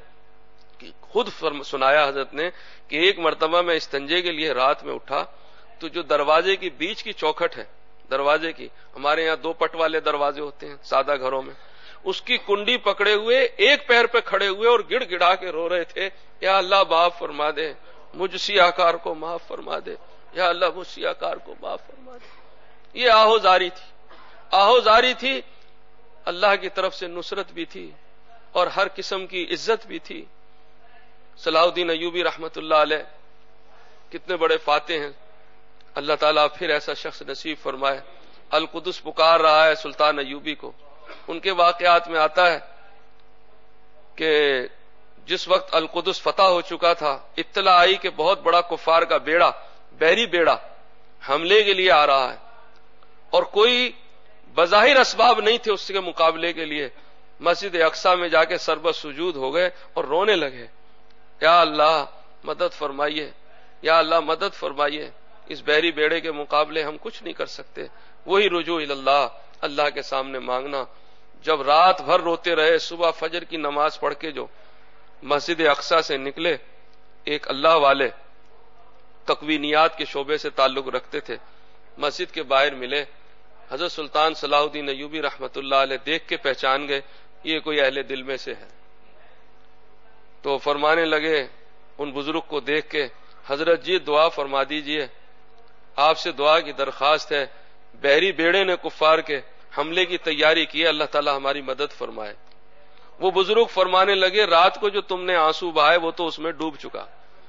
خود سنایا حضرت نے کہ ایک مرتبہ میں استنجے کے لیے رات میں اٹھا تو جو دروازے کی بیچ کی چوکھٹ ہے، دروازے کی، ہمارے یہاں دو پٹ والے دروازے ہوتے ہیں سادہ گھروں میں، اس کی کنڈی پکڑے ہوئے ایک پیر پہ کھڑے ہوئے اور گڑ گڑا کے رو رہے تھے، یا اللہ معاف فرما دے، مجھ سیاکار کو معاف فرما دے، یا اللہ مجھ سیاکار کو معاف فرما دے۔ یہ آہو زاری تھی، آہو زاری تھی، اللہ کی طرف سے نصرت بھی تھی اور ہر قسم کی عزت بھی تھی۔ صلاح الدین ایوبی رحمت اللہ علیہ کتنے بڑے فاتح ہیں، اللہ تعالیٰ پھر ایسا شخص نصیب فرمائے۔ القدس پکار رہا ہے سلطان ایوبی کو۔ ان کے واقعات میں آتا ہے کہ جس وقت القدس فتح ہو چکا تھا، اطلاع آئی کہ بہت بڑا کفار کا بیڑا، بحری بیڑا حملے کے لیے آ رہا ہے، اور کوئی بظاہر اسباب نہیں تھے اس کے مقابلے کے لیے۔ مسجد اقصی میں جا کے سربت سجود ہو گئے اور رونے لگے، یا اللہ مدد فرمائیے، یا اللہ مدد فرمائیے، اس بحری بیڑے کے مقابلے ہم کچھ نہیں کر سکتے۔ وہی رجوع اللہ، اللہ کے سامنے مانگنا۔ جب رات بھر روتے رہے، صبح فجر کی نماز پڑھ کے جو مسجد اقصی سے نکلے، ایک اللہ والے تقوینیات کے شعبے سے تعلق رکھتے تھے، مسجد کے باہر ملے، حضرت سلطان صلاح الدین ایوبی رحمت اللہ علیہ دیکھ کے پہچان گئے یہ کوئی اہل دل میں سے ہے، تو فرمانے لگے ان بزرگ کو دیکھ کے، حضرت جی دعا فرما دیجئے، آپ سے دعا کی درخواست ہے، بحری بیڑے نے کفار کے حملے کی تیاری کی ہے، اللہ تعالی ہماری مدد فرمائے۔ وہ بزرگ فرمانے لگے رات کو جو تم نے آنسو بہائے وہ تو اس میں ڈوب چکا،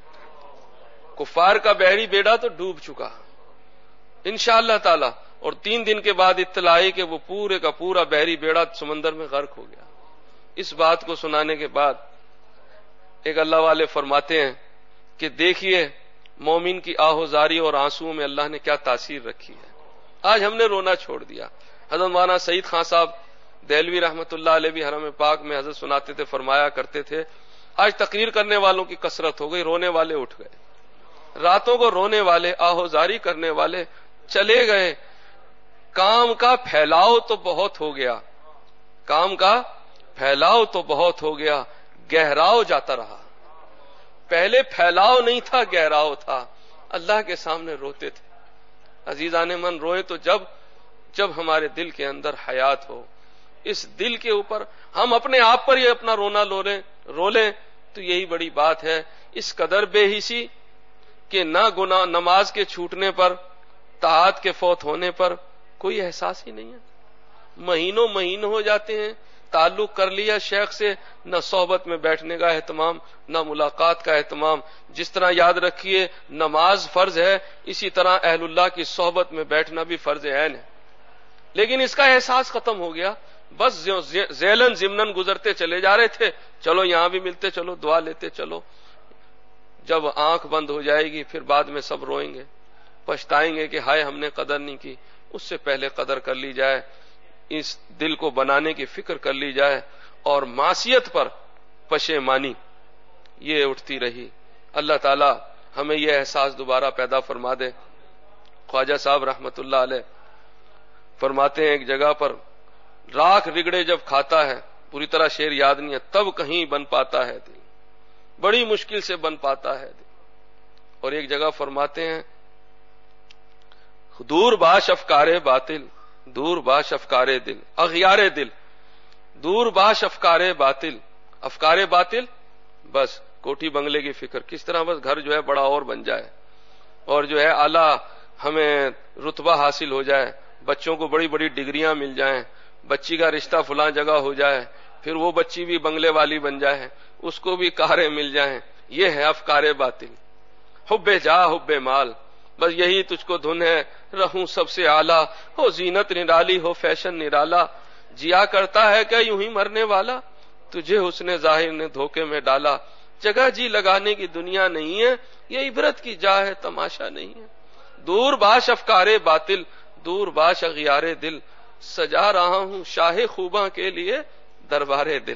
کفار کا بحری بیڑا تو ڈوب چکا انشاءاللہ تعالی۔ اور تین دن کے بعد اطلاع آئی کہ وہ پورے کا پورا بحری بیڑا سمندر میں غرق ہو گیا۔ اس بات کو سنانے کے بعد ایک اللہ والے فرماتے ہیں کہ دیکھیے مومن کی آہوزاری اور آنسو میں اللہ نے کیا تاثیر رکھی ہے۔ آج ہم نے رونا چھوڑ دیا۔ حضرت مولانا سعید خان صاحب دہلوی رحمت اللہ علیہ بھی حرم پاک میں حضرت سناتے تھے، فرمایا کرتے تھے آج تقریر کرنے والوں کی کثرت ہو گئی، رونے والے اٹھ گئے۔ راتوں کو رونے والے، آہوزاری کرنے والے چلے گئے. کام کا پھیلاؤ تو بہت ہو گیا، کام کا پھیلاؤ تو بہت ہو گیا، گہراؤ جاتا رہا. پہلے پھیلاؤ نہیں تھا، گہراؤ تھا. اللہ کے سامنے روتے تھے. عزیزان من، روئے تو جب جب ہمارے دل کے اندر حیات ہو. اس دل کے اوپر ہم اپنے آپ پر ہی اپنا رونا رو لیں رو لیں تو یہی بڑی بات ہے. اس قدر بے حسی کہ نہ گناہ، نماز کے چھوٹنے پر، طاعت کے فوت ہونے پر کوئی احساس ہی نہیں ہے. مہینوں مہینوں ہو جاتے ہیں، تعلق کر لیا شیخ سے، نہ صحبت میں بیٹھنے کا اہتمام، نہ ملاقات کا اہتمام. جس طرح یاد رکھیے نماز فرض ہے، اسی طرح اہل اللہ کی صحبت میں بیٹھنا بھی فرض عین ہے. لیکن اس کا احساس ختم ہو گیا. بس ذیلن ضمنن گزرتے چلے جا رہے تھے. چلو یہاں بھی ملتے چلو، دعا لیتے چلو. جب آنکھ بند ہو جائے گی پھر بعد میں سب روئیں گے، پچھتائیں گے کہ ہائے ہم نے قدر نہیں کی. اس سے پہلے قدر کر لی جائے، اس دل کو بنانے کی فکر کر لی جائے. اور معصیت پر پشیمانی یہ اٹھتی رہی. اللہ تعالی ہمیں یہ احساس دوبارہ پیدا فرما دے. خواجہ صاحب رحمت اللہ علیہ فرماتے ہیں ایک جگہ پر، راکھ رگڑے جب کھاتا ہے، پوری طرح شعر یاد نہیں ہے، تب کہیں بن پاتا ہے دل، بڑی مشکل سے بن پاتا ہے دل. اور ایک جگہ فرماتے ہیں دور باش افکارے باطل، دور باش افکارے دل، اغیارے دل، دور باش افکارے باطل. افکارے باطل بس کوٹھی بنگلے کی فکر، کس طرح بس گھر جو ہے بڑا اور بن جائے، اور جو ہے اعلیٰ ہمیں رتبہ حاصل ہو جائے، بچوں کو بڑی بڑی ڈگریاں مل جائیں، بچی کا رشتہ فلاں جگہ ہو جائے، پھر وہ بچی بھی بنگلے والی بن جائے، اس کو بھی کاریں مل جائیں. یہ ہے افکار باطل. حب جا حب مال، بس یہی تجھ کو دھن ہے، رہوں سب سے اعلیٰ، ہو زینت نرالی ہو فیشن نرالا. جیا کرتا ہے کیا یوں ہی مرنے والا، تجھے حسن ظاہر نے دھوکے میں ڈالا. جگہ جی لگانے کی دنیا نہیں ہے، یہ عبرت کی جا ہے تماشا نہیں ہے. دور باش افکار باطل، دور باش اغیار دل، سجا رہا ہوں شاہ خوباں کے لیے دربار دل.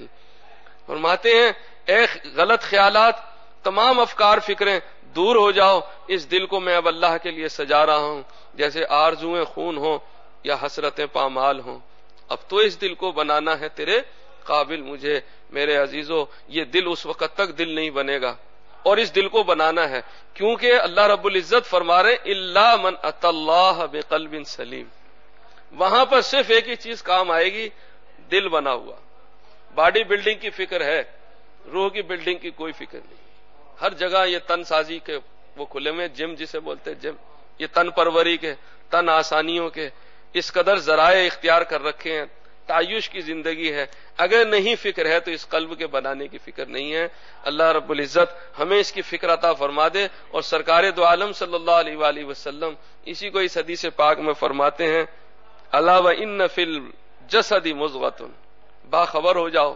فرماتے ہیں اے غلط خیالات، تمام افکار فکریں دور ہو جاؤ، اس دل کو میں اب اللہ کے لیے سجا رہا ہوں. جیسے آرزویں خون ہوں یا حسرتیں پامال ہوں، اب تو اس دل کو بنانا ہے تیرے قابل مجھے. میرے عزیزو، یہ دل اس وقت تک دل نہیں بنے گا، اور اس دل کو بنانا ہے کیونکہ اللہ رب العزت فرما رہے الا من اتى اللہ بقلب سلیم. وہاں پر صرف ایک ہی چیز کام آئے گی، دل بنا ہوا. باڈی بلڈنگ کی فکر ہے، روح کی بلڈنگ کی کوئی فکر نہیں. ہر جگہ یہ تن سازی کے وہ کھلے میں جم جسے بولتے جم، یہ تن پروری کے، تن آسانیوں کے اس قدر ذرائع اختیار کر رکھے ہیں. تعیش کی زندگی ہے، اگر نہیں فکر ہے تو اس قلب کے بنانے کی فکر نہیں ہے. اللہ رب العزت ہمیں اس کی فکر عطا فرما دے. اور سرکار دو عالم صلی اللہ علیہ وآلہ وسلم اسی کو اس حدیث پاک میں فرماتے ہیں الا وان فی الجسد مضغۃ. باخبر ہو جاؤ،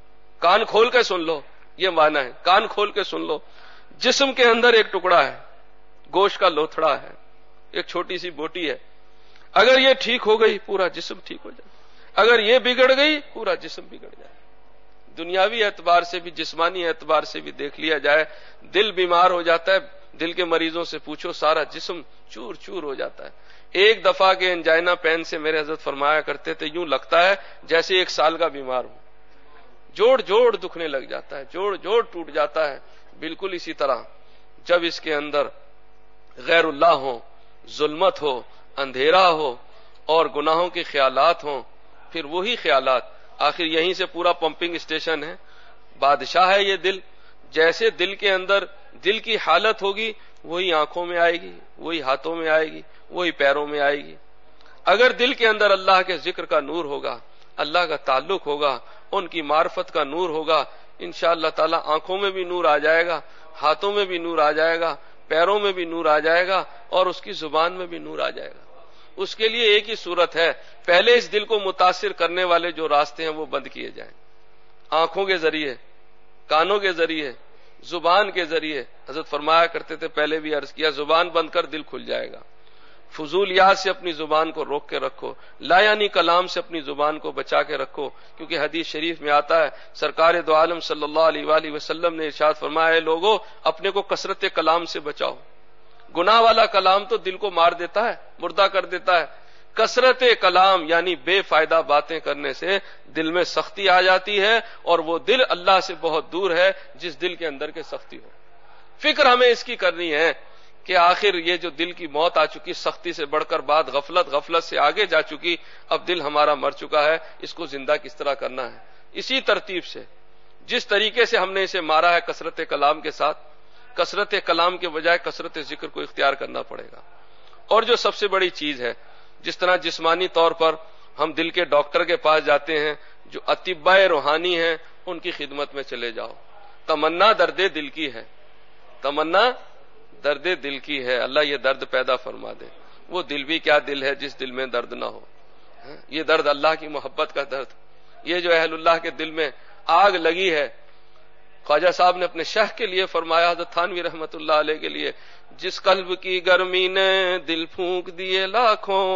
کان کھول کے سن لو، یہ معنی ہے کان کھول کے سن لو. جسم کے اندر ایک ٹکڑا ہے، گوشت کا لوتھڑا ہے، ایک چھوٹی سی بوٹی ہے. اگر یہ ٹھیک ہو گئی پورا جسم ٹھیک ہو جائے، اگر یہ بگڑ گئی پورا جسم بگڑ جائے. دنیاوی اعتبار سے بھی جسمانی اعتبار سے بھی دیکھ لیا جائے، دل بیمار ہو جاتا ہے، دل کے مریضوں سے پوچھو سارا جسم چور چور ہو جاتا ہے. ایک دفعہ کے انجائنا پین سے میرے حضرت فرمایا کرتے تھے یوں لگتا ہے جیسے ایک سال کا بیمار ہو، جوڑ جوڑ دکھنے لگ جاتا ہے، جوڑ جوڑ ٹوٹ جاتا ہے. بالکل اسی طرح جب اس کے اندر غیر اللہ ہو، ظلمت ہو، اندھیرا ہو اور گناہوں کے خیالات ہوں، پھر وہی خیالات، آخر یہیں سے پورا پمپنگ اسٹیشن ہے، بادشاہ ہے یہ دل. جیسے دل کے اندر دل کی حالت ہوگی وہی آنکھوں میں آئے گی، وہی ہاتھوں میں آئے گی، وہی پیروں میں آئے گی. اگر دل کے اندر اللہ کے ذکر کا نور ہوگا، اللہ کا تعلق ہوگا، ان کی معرفت کا نور ہوگا، انشاءاللہ تعالی آنکھوں میں بھی نور آ جائے گا، ہاتھوں میں بھی نور آ جائے گا، پیروں میں بھی نور آ جائے گا، اور اس کی زبان میں بھی نور آ جائے گا. اس کے لیے ایک ہی صورت ہے، پہلے اس دل کو متاثر کرنے والے جو راستے ہیں وہ بند کیے جائیں. آنکھوں کے ذریعے، کانوں کے ذریعے، زبان کے ذریعے. حضرت فرمایا کرتے تھے، پہلے بھی عرض کیا، زبان بند کر دل کھل جائے گا. فضولیات سے اپنی زبان کو روک کے رکھو، لا یعنی کلام سے اپنی زبان کو بچا کے رکھو، کیونکہ حدیث شریف میں آتا ہے سرکار دو عالم صلی اللہ علیہ وآلہ وسلم نے ارشاد فرمایا ہے لوگو اپنے کو کثرت کلام سے بچاؤ. گناہ والا کلام تو دل کو مار دیتا ہے، مردہ کر دیتا ہے. کثرت کلام یعنی بے فائدہ باتیں کرنے سے دل میں سختی آ جاتی ہے، اور وہ دل اللہ سے بہت دور ہے جس دل کے اندر کے سختی ہو. فکر ہمیں اس کی کرنی ہے کہ آخر یہ جو دل کی موت آ چکی، سختی سے بڑھ کر بات، غفلت غفلت سے آگے جا چکی، اب دل ہمارا مر چکا ہے، اس کو زندہ کس طرح کرنا ہے. اسی ترتیب سے جس طریقے سے ہم نے اسے مارا ہے کثرت کلام کے ساتھ، کثرت کلام کے بجائے کثرت ذکر کو اختیار کرنا پڑے گا. اور جو سب سے بڑی چیز ہے، جس طرح جسمانی طور پر ہم دل کے ڈاکٹر کے پاس جاتے ہیں، جو اطباء روحانی ہیں ان کی خدمت میں چلے جاؤ. تمنا درد دل کی ہے، تمنا درد دل کی ہے. اللہ یہ درد پیدا فرما دے. وہ دل بھی کیا دل ہے جس دل میں درد نہ ہو. یہ درد اللہ کی محبت کا درد. یہ جو اہل اللہ کے دل میں آگ لگی ہے، خواجہ صاحب نے اپنے شیخ کے لیے فرمایا، حضرت تھانوی رحمت اللہ علیہ کے لیے، جس قلب کی گرمی نے دل پھونک دیے لاکھوں،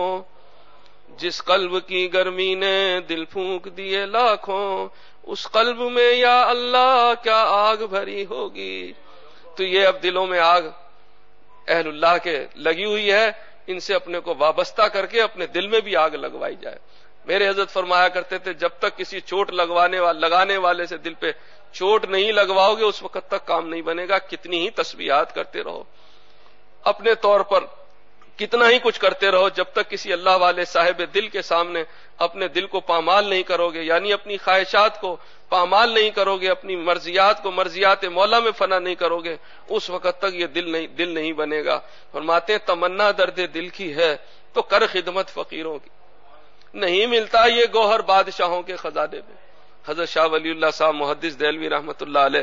جس قلب کی گرمی نے دل پھونک دیے لاکھوں، اس قلب میں یا اللہ کیا آگ بھری ہوگی. تو یہ اب دلوں میں آگ اہل اللہ کے لگی ہوئی ہے، ان سے اپنے کو وابستہ کر کے اپنے دل میں بھی آگ لگوائی جائے. میرے حضرت فرمایا کرتے تھے، جب تک کسی چوٹ لگوانے والے لگانے والے سے دل پہ چوٹ نہیں لگواؤ گے اس وقت تک کام نہیں بنے گا. کتنی ہی تسبیحات کرتے رہو، اپنے طور پر کتنا ہی کچھ کرتے رہو، جب تک کسی اللہ والے صاحب دل کے سامنے اپنے دل کو پامال نہیں کرو گے، یعنی اپنی خواہشات کو پامال نہیں کرو گے، اپنی مرضیات کو مرضیات مولا میں فنا نہیں کرو گے، اس وقت تک یہ دل نہیں دل نہیں بنے گا. فرماتے ہیں تمنا درد دل کی ہے تو کر خدمت فقیروں کی. نہیں ملتا یہ گوہر بادشاہوں کے خزانے میں. حضرت شاہ ولی اللہ صاحب محدث دہلوی رحمت اللہ علیہ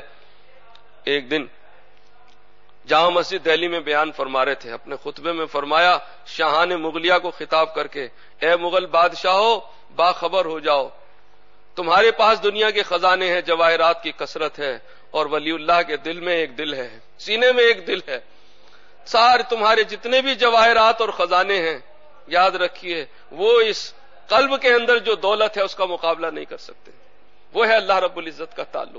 ایک دن جامع مسجد دہلی میں بیان فرما رہے تھے. اپنے خطبے میں فرمایا شاہان مغلیہ کو خطاب کر کے، اے مغل بادشاہو باخبر ہو جاؤ، تمہارے پاس دنیا کے خزانے ہیں، جواہرات کی کثرت ہے، اور ولی اللہ کے دل میں ایک دل ہے، سینے میں ایک دل ہے. سارے تمہارے جتنے بھی جواہرات اور خزانے ہیں، یاد رکھیے وہ اس قلب کے اندر جو دولت ہے اس کا مقابلہ نہیں کر سکتے. وہ ہے اللہ رب العزت کا تعلق.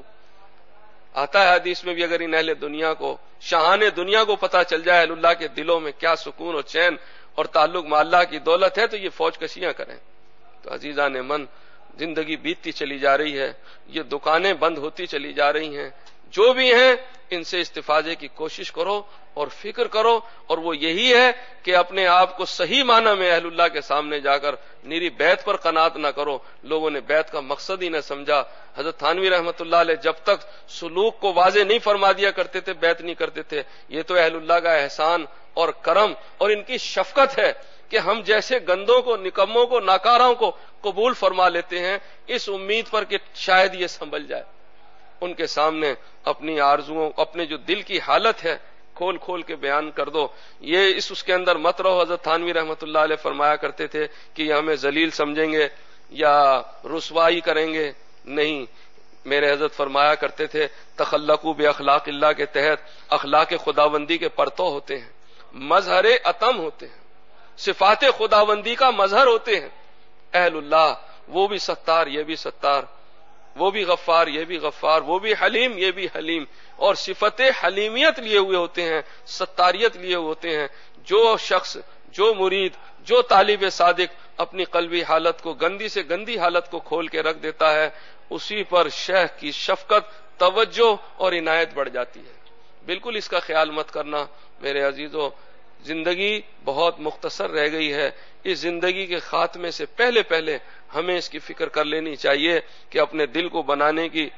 آتا ہے حدیث میں بھی، اگر ان اہل دنیا کو، شاہان دنیا کو پتا چل جائے اہل اللہ کے دلوں میں کیا سکون اور چین اور تعلق مع اللہ کی دولت ہے، تو یہ فوج کشیاں کریں. تو عزیزان من، زندگی بیتتی چلی جا رہی ہے، یہ دکانیں بند ہوتی چلی جا رہی ہیں. جو بھی ہیں ان سے استفادے کی کوشش کرو اور فکر کرو، اور وہ یہی ہے کہ اپنے آپ کو صحیح معنی میں اہل اللہ کے سامنے جا کر نیری بیعت پر قناعت نہ کرو. لوگوں نے بیعت کا مقصد ہی نہ سمجھا. حضرت تھانوی رحمت اللہ علیہ جب تک سلوک کو واضح نہیں فرما دیا کرتے تھے بیعت نہیں کرتے تھے. یہ تو اہل اللہ کا احسان اور کرم اور ان کی شفقت ہے کہ ہم جیسے گندوں کو، نکموں کو، ناکاروں کو قبول فرما لیتے ہیں، اس امید پر کہ شاید یہ سنبھل جائے. ان کے سامنے اپنی آرزوؤں، اپنے جو دل کی حالت ہے کھول کھول کے بیان کر دو. یہ اس اس کے اندر مت رہو. حضرت تھانوی رحمت اللہ علیہ فرمایا کرتے تھے کہ یہ ہمیں ذلیل سمجھیں گے یا رسوائی کریں گے. نہیں، میرے حضرت فرمایا کرتے تھے تخلقوا باخلاق اللہ کے تحت اخلاق خداوندی کے پرتو ہوتے ہیں، مظہر عتم ہوتے ہیں، صفات خداوندی کا مظہر ہوتے ہیں. اہل اللہ وہ بھی ستار، یہ بھی ستار، وہ بھی غفار، یہ بھی غفار، وہ بھی حلیم، یہ بھی حلیم، اور صفت حلیمیت لیے ہوئے ہوتے ہیں، ستاریت لیے ہوئے ہوتے ہیں. جو شخص، جو مرید، جو طالب صادق اپنی قلبی حالت کو، گندی سے گندی حالت کو کھول کے رکھ دیتا ہے، اسی پر شیخ کی شفقت، توجہ اور عنایت بڑھ جاتی ہے. بالکل اس کا خیال مت کرنا میرے عزیزو. زندگی بہت مختصر رہ گئی ہے. اس زندگی کے خاتمے سے پہلے پہلے ہمیں اس کی فکر کر لینی چاہیے کہ اپنے دل کو بنانے کی.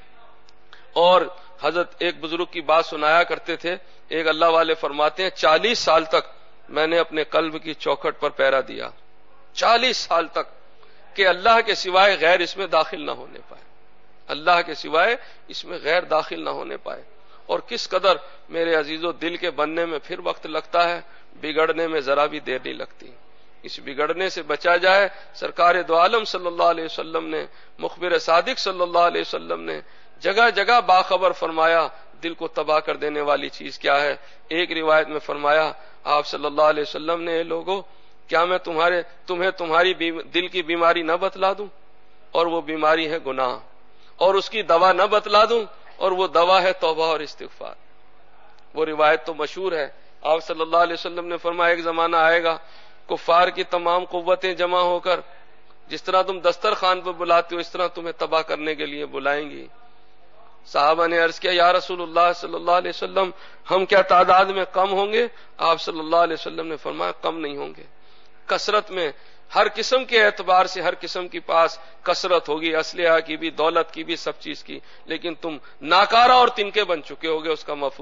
اور حضرت ایک بزرگ کی بات سنایا کرتے تھے، ایک اللہ والے فرماتے ہیں چالیس سال تک میں نے اپنے قلب کی چوکھٹ پر پہرا دیا، چالیس سال تک، کہ اللہ کے سوائے غیر اس میں داخل نہ ہونے پائے، اللہ کے سوائے اس میں غیر داخل نہ ہونے پائے. اور کس قدر میرے عزیزو دل کے بننے میں پھر وقت لگتا ہے، بگڑنے میں ذرا بھی دیر نہیں لگتی. اس بگڑنے سے بچا جائے. سرکار دو عالم صلی اللہ علیہ وسلم نے، مخبر صادق صلی اللہ علیہ وسلم نے جگہ جگہ باخبر فرمایا دل کو تباہ کر دینے والی چیز کیا ہے. ایک روایت میں فرمایا آپ صلی اللہ علیہ وسلم نے، اے لوگو کیا میں تمہارے تمہیں تمہاری دل کی بیماری نہ بتلا دوں؟ اور وہ بیماری ہے گناہ. اور اس کی دوا نہ بتلا دوں؟ اور وہ دوا ہے توبہ اور استغفار. وہ روایت تو مشہور ہے آپ صلی اللہ علیہ وسلم نے فرمایا ایک زمانہ آئے گا کفار کی تمام قوتیں جمع ہو کر جس طرح تم دسترخوان پر بلاتے ہو اس طرح تمہیں تباہ کرنے کے لیے بلائیں گی. صحابہ نے عرض کیا یا رسول اللہ صلی اللہ علیہ وسلم ہم کیا تعداد میں کم ہوں گے؟ آپ صلی اللہ علیہ وسلم نے فرمایا کم نہیں ہوں گے، کثرت میں ہر قسم کے اعتبار سے ہر قسم کی پاس کثرت ہوگی، اسلحہ کی بھی، دولت کی بھی، سب چیز کی، لیکن تم ناکارہ اور تنکے بن چکے ہوگے. اس کا مفہوم،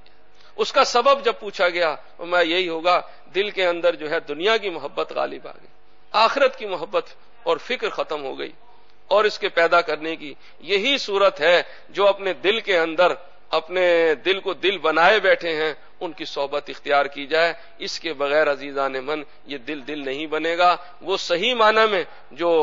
اس کا سبب جب پوچھا گیا میں یہی ہوگا دل کے اندر جو ہے دنیا کی محبت غالب آ گئی، آخرت کی محبت اور فکر ختم ہو گئی، اور اس کے پیدا کرنے کی یہی صورت ہے جو اپنے دل کے اندر اپنے دل کو دل بنائے بیٹھے ہیں ان کی صحبت اختیار کی جائے. اس کے بغیر عزیزان من یہ دل دل نہیں بنے گا. وہ صحیح معنی میں جو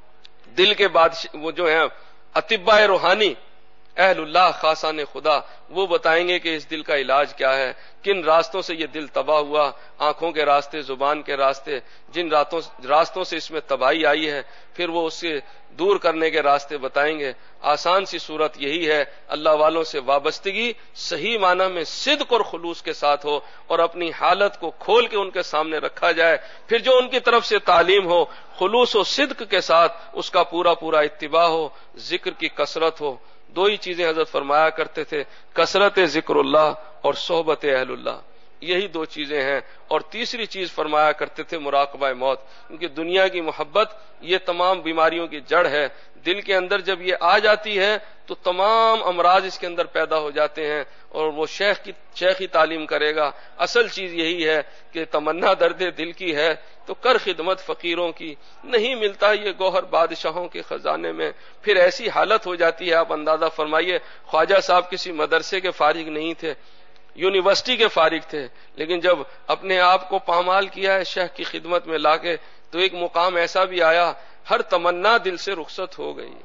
دل کے بادشاہ وہ جو ہیں اطباء روحانی اہل اللہ خاصان خدا وہ بتائیں گے کہ اس دل کا علاج کیا ہے، کن راستوں سے یہ دل تباہ ہوا، آنکھوں کے راستے، زبان کے راستے، جن راتوں راستوں سے اس میں تباہی آئی ہے پھر وہ اس سے دور کرنے کے راستے بتائیں گے. آسان سی صورت یہی ہے اللہ والوں سے وابستگی صحیح معنی میں صدق اور خلوص کے ساتھ ہو اور اپنی حالت کو کھول کے ان کے سامنے رکھا جائے، پھر جو ان کی طرف سے تعلیم ہو خلوص و صدق کے ساتھ اس کا پورا پورا اتباع ہو، ذکر کی کثرت ہو. دو ہی چیزیں حضرت فرمایا کرتے تھے، کثرت ذکر اللہ اور صحبت اہل اللہ، یہی دو چیزیں ہیں. اور تیسری چیز فرمایا کرتے تھے مراقبہ موت، کیونکہ دنیا کی محبت یہ تمام بیماریوں کی جڑ ہے. دل کے اندر جب یہ آ جاتی ہے تو تمام امراض اس کے اندر پیدا ہو جاتے ہیں، اور وہ شیخ کی شیخی تعلیم کرے گا. اصل چیز یہی ہے کہ تمنا درد دل کی ہے تو کر خدمت فقیروں کی، نہیں ملتا یہ گوہر بادشاہوں کے خزانے میں. پھر ایسی حالت ہو جاتی ہے، آپ اندازہ فرمائیے خواجہ صاحب کسی مدرسے کے فارغ نہیں تھے، یونیورسٹی کے فارغ تھے، لیکن جب اپنے آپ کو پامال کیا ہے شیخ کی خدمت میں لا کے تو ایک مقام ایسا بھی آیا ہر تمنا دل سے رخصت ہو گئی.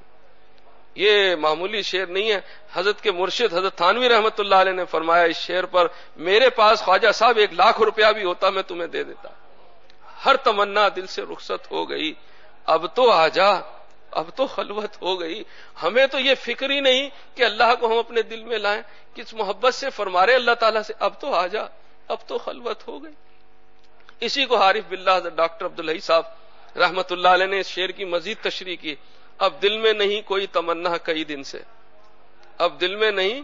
یہ معمولی شعر نہیں ہے. حضرت کے مرشد حضرت تھانوی رحمت اللہ علیہ نے فرمایا اس شعر پر، میرے پاس خواجہ صاحب ایک لاکھ روپیہ بھی ہوتا میں تمہیں دے دیتا، ہر تمنا دل سے رخصت ہو گئی. اب تو آ جا، اب تو خلوت ہو گئی. ہمیں تو یہ فکر ہی نہیں کہ اللہ کو ہم اپنے دل میں لائیں، کس محبت سے فرما رہے اللہ تعالیٰ سے اب تو آ جا، اب تو خلوت ہو گئی. اسی کو عارف باللہ حضرت ڈاکٹر عبدالحی صاحب رحمت اللہ علیہ نے اس شعر کی مزید تشریح کی. اب دل میں نہیں کوئی تمنا کئی دن سے، اب دل میں نہیں،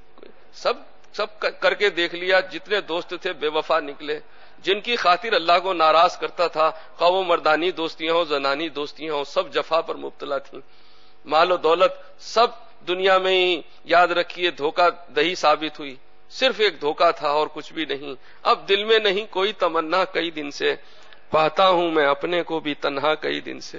سب سب کر کے دیکھ لیا، جتنے دوست تھے بے وفا نکلے، جن کی خاطر اللہ کو ناراض کرتا تھا، خواہ وہ مردانی دوستیاں ہوں زنانی دوستیاں ہوں، سب جفا پر مبتلا تھیں. مال و دولت سب دنیا میں ہی یاد رکھیے دھوکہ دہی ثابت ہوئی، صرف ایک دھوکہ تھا اور کچھ بھی نہیں. اب دل میں نہیں کوئی تمنا کئی دن سے، پاتا ہوں میں اپنے کو بھی تنہا کئی دن سے.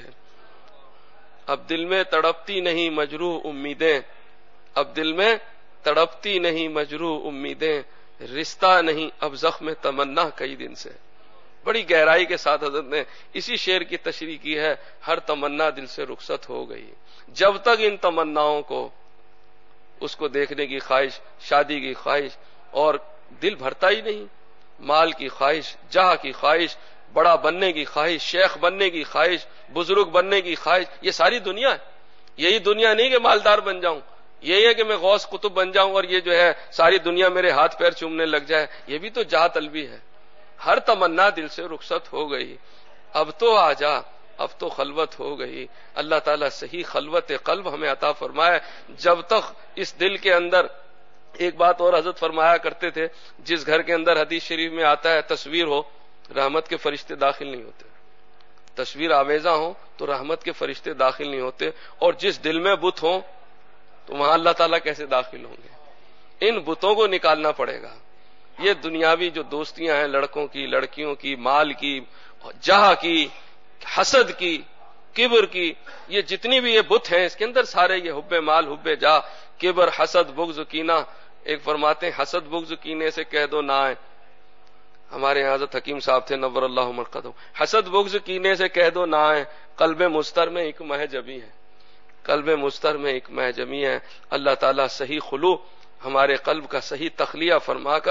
اب دل میں تڑپتی نہیں مجروح امیدیں، اب دل میں تڑپتی نہیں مجروح امیدیں، رشتہ نہیں اب زخم تمنا کئی دن سے. بڑی گہرائی کے ساتھ حضرت نے اسی شعر کی تشریح کی ہے، ہر تمنا دل سے رخصت ہو گئی. جب تک ان تمناؤں کو، اس کو دیکھنے کی خواہش، شادی کی خواہش، اور دل بھرتا ہی نہیں، مال کی خواہش، جاہ کی خواہش، بڑا بننے کی خواہش، شیخ بننے کی خواہش، بزرگ بننے کی خواہش، یہ ساری دنیا ہے. یہی دنیا نہیں کہ مالدار بن جاؤں، یہی ہے کہ میں غوث قطب بن جاؤں اور یہ جو ہے ساری دنیا میرے ہاتھ پیر چومنے لگ جائے، یہ بھی تو جاہ طلبی ہے. ہر تمنا دل سے رخصت ہو گئی، اب تو آ جا، اب تو خلوت ہو گئی. اللہ تعالیٰ صحیح خلوت قلب ہمیں عطا فرمائے. جب تک اس دل کے اندر، ایک بات اور حضرت فرمایا کرتے تھے، جس گھر کے اندر حدیث شریف میں آتا ہے تصویر ہو رحمت کے فرشتے داخل نہیں ہوتے، تصویر آویزہ ہو تو رحمت کے فرشتے داخل نہیں ہوتے، اور جس دل میں بت ہوں تو وہاں اللہ تعالیٰ کیسے داخل ہوں گے. ان بتوں کو نکالنا پڑے گا. یہ دنیاوی جو دوستیاں ہیں لڑکوں کی، لڑکیوں کی، مال کی، جاہ کی، حسد کی، کبر کی، یہ جتنی بھی یہ بت ہیں اس کے اندر سارے یہ حب مال، حب جاہ، کبر، حسد، بغض، کینہ. ایک فرماتے ہیں حسد بغض کینے سے کہہ دو نہ آئے. ہمارے یہاں حضرت حکیم صاحب تھے نور اللہ مرقدہ، حسد بغض کینے سے کہہ دو نہ آئے، قلب مستر میں ایک مہ جمی ہے، قلب مستر میں ایک مہ جمی ہے. اللہ تعالیٰ صحیح خلو ہمارے قلب کا صحیح تخلیہ فرما کر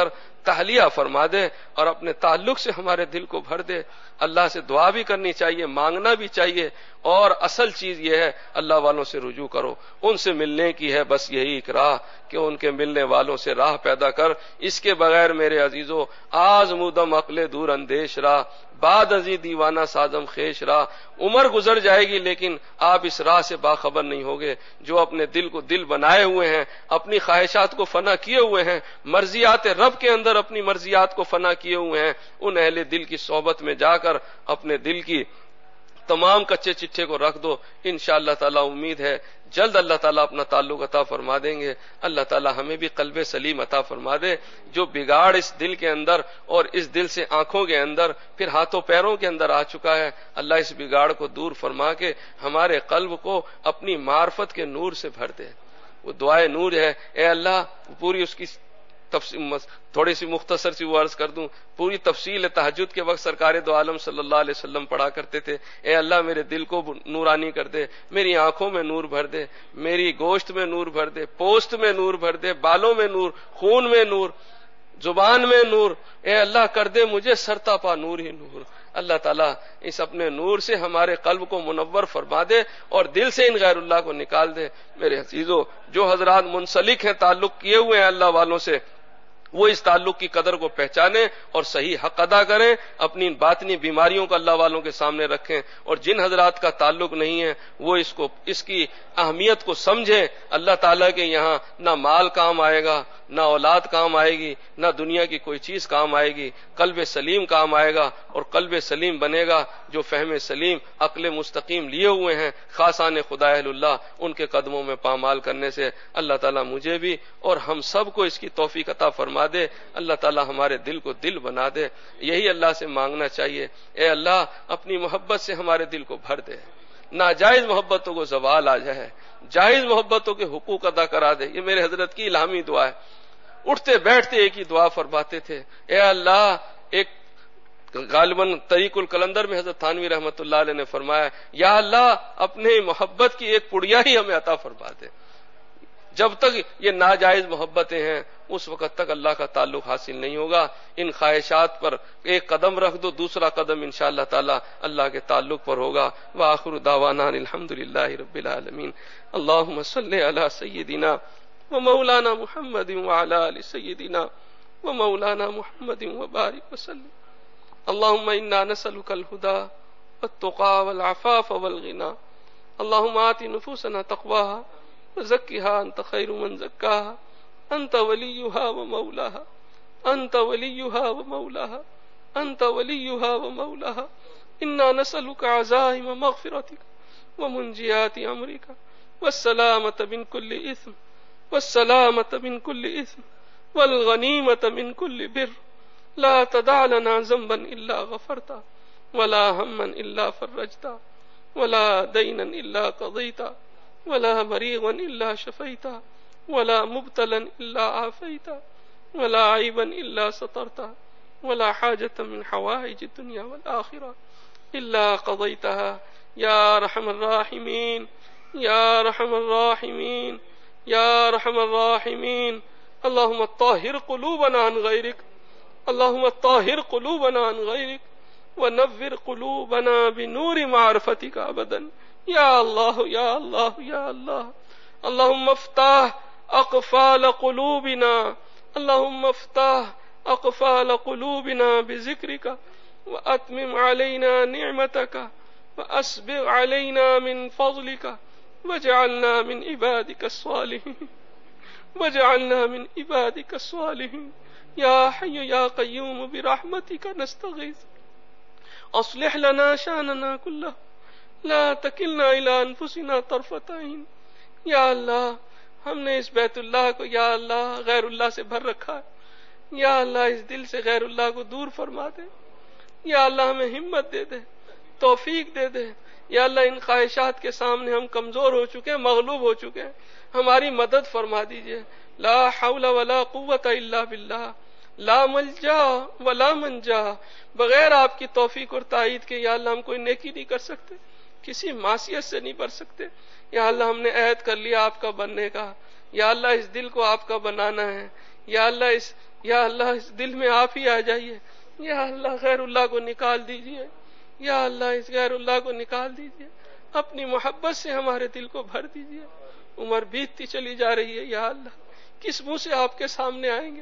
تحلیہ فرما دے اور اپنے تعلق سے ہمارے دل کو بھر دے. اللہ سے دعا بھی کرنی چاہیے, مانگنا بھی چاہیے, اور اصل چیز یہ ہے اللہ والوں سے رجوع کرو, ان سے ملنے کی ہے بس یہی ایک راہ کہ ان کے ملنے والوں سے راہ پیدا کر. اس کے بغیر میرے عزیزو آزمودم عقل دور اندیش راہ, بعد ازی دیوانہ سازم خیش راہ. عمر گزر جائے گی لیکن آپ اس راہ سے باخبر نہیں ہوگے. جو اپنے دل کو دل بنائے ہوئے ہیں, اپنی خواہشات کو فنا کیے ہوئے ہیں, مرضیات رب کے اندر اپنی مرضیات کو فنا کیے ہوئے ہیں, ان اہل دل کی صحبت میں جا کر اپنے دل کی تمام کچے چٹھے کو رکھ دو. انشاءاللہ تعالی امید ہے جلد اللہ تعالیٰ اپنا تعلق عطا فرما دیں گے. اللہ تعالیٰ ہمیں بھی قلب سلیم عطا فرما دے. جو بگاڑ اس دل کے اندر اور اس دل سے آنکھوں کے اندر پھر ہاتھوں پیروں کے اندر آ چکا ہے, اللہ اس بگاڑ کو دور فرما کے ہمارے قلب کو اپنی معرفت کے نور سے بھر دے. وہ دعائے نور ہے. اے اللہ پوری اس کی تھوڑی سی مختصر سی وہ عرض کر دوں, پوری تفصیل تہجد کے وقت سرکار دو عالم صلی اللہ علیہ وسلم پڑھا کرتے تھے, اے اللہ میرے دل کو نورانی کر دے, میری آنکھوں میں نور بھر دے, میری گوشت میں نور بھر دے, پوست میں نور بھر دے, بالوں میں نور, خون میں نور, زبان میں نور. اے اللہ کر دے مجھے سرتا پا نور ہی نور. اللہ تعالیٰ اس اپنے نور سے ہمارے قلب کو منور فرما دے اور دل سے ان غیر اللہ کو نکال دے. میرے عزیزو جو حضرات منسلک ہیں, تعلق کیے ہوئے ہیں اللہ والوں سے, وہ اس تعلق کی قدر کو پہچانیں اور صحیح حق ادا کریں, اپنی باطنی بیماریوں کو اللہ والوں کے سامنے رکھیں. اور جن حضرات کا تعلق نہیں ہے وہ اس کو اس کی اہمیت کو سمجھیں. اللہ تعالیٰ کے یہاں نہ مال کام آئے گا, نہ اولاد کام آئے گی, نہ دنیا کی کوئی چیز کام آئے گی. قلب سلیم کام آئے گا, اور قلب سلیم بنے گا جو فہم سلیم عقل مستقیم لیے ہوئے ہیں خاصان خدا اہل اللہ, ان کے قدموں میں پامال کرنے سے اللہ تعالیٰ مجھے بھی اور ہم سب کو اس کی توفیق عطا فرما دے. اللہ تعالیٰ ہمارے دل کو دل بنا دے. یہی اللہ سے مانگنا چاہیے. اے اللہ اپنی محبت سے ہمارے دل کو بھر دے, ناجائز محبتوں کو زوال آ جائے, جائز محبتوں کے حقوق ادا کرا دے. یہ میرے حضرت کی الہامی دعا ہے. اٹھتے بیٹھتے ایک ہی دعا فرماتے تھے, اے اللہ, ایک غالباً طریق القلندر میں حضرت تھانوی رحمت اللہ علیہ نے فرمایا, یا اللہ اپنے محبت کی ایک پڑیا ہی ہمیں عطا فرما دے. جب تک یہ ناجائز محبتیں ہیں اس وقت تک اللہ کا تعلق حاصل نہیں ہوگا. ان خواہشات پر ایک قدم رکھ دو, دوسرا قدم انشاءاللہ تعالی اللہ کے تعلق پر ہوگا. وآخر دعوانا الحمدللہ رب العالمین. اللہم صلی علی سیدنا و مولانا محمد وعلی آل سیدنا و مولانا محمد وبارک وسلم. اللہم انا نسألک الہدى والتقى والعفاف والغنى. اللہم آت نفوسنا تقواها وزکها انت خیر من زکاها انت ولیها ومولاها انت ولیها ومولاها انت ولیها ومولاها. انا نسألك عزائم مغفرتك ومنجيات امرك والسلامة من كل اثم والسلامة من كل اثم والغنیمة من كل بر. لا تدع لنا ذنبا الا غفرته ولا هما الا فرجته ولا دينا الا قضيته ولا مريضا الا شفيته ولا مبتلا الا عافيته ولا عيبا الا سترته ولا حاجة من حوائج الدنيا والآخرة الا قضيتها يا ارحم الراحمين يا ارحم الراحمين يا ارحم الراحمين. اللهم طهر قلوبنا عن غيرك اللهم طهر قلوبنا عن غيرك ونور قلوبنا بنور معرفتك ابدا. يا الله يا الله يا الله. اللهم افتح اقفال قلوبنا اللهم افتح اقفال قلوبنا بذكرك واتمم علينا نعمتك واسبغ علينا من فضلك واجعلنا من عبادك الصالحين واجعلنا من عبادك الصالحين. يا حي يا قيوم برحمتك نستغيث اصلح لنا شاننا كله لا تکلنا الى انفسنا طرفت عین. یا اللہ ہم نے اس بیت اللہ کو یا اللہ غیر اللہ سے بھر رکھا ہے. یا اللہ اس دل سے غیر اللہ کو دور فرما دے. یا اللہ ہمیں ہمت دے دے, توفیق دے دے. یا اللہ ان خواہشات کے سامنے ہم کمزور ہو چکے ہیں, مغلوب ہو چکے ہیں, ہماری مدد فرما دیجئے. لا حول ولا قوت الا باللہ لا ملجا ولا منجا. بغیر آپ کی توفیق اور تائید کے یا اللہ ہم کوئی نیکی نہیں کر سکتے, کسی معصیت سے نہیں بڑھ سکتے. یا اللہ ہم نے عہد کر لیا آپ کا بننے کا. یا اللہ اس دل کو آپ کا بنانا ہے. یا اللہ اس یا اللہ اس دل میں آپ ہی آ جائیے، یا اللہ غیر اللہ کو نکال دیجیے، یا اللہ اس غیر اللہ کو نکال دیجیے، اپنی محبت سے ہمارے دل کو بھر دیجیے۔ عمر بیتتی چلی جا رہی ہے، یا اللہ کس منہ سے آپ کے سامنے آئیں گے؟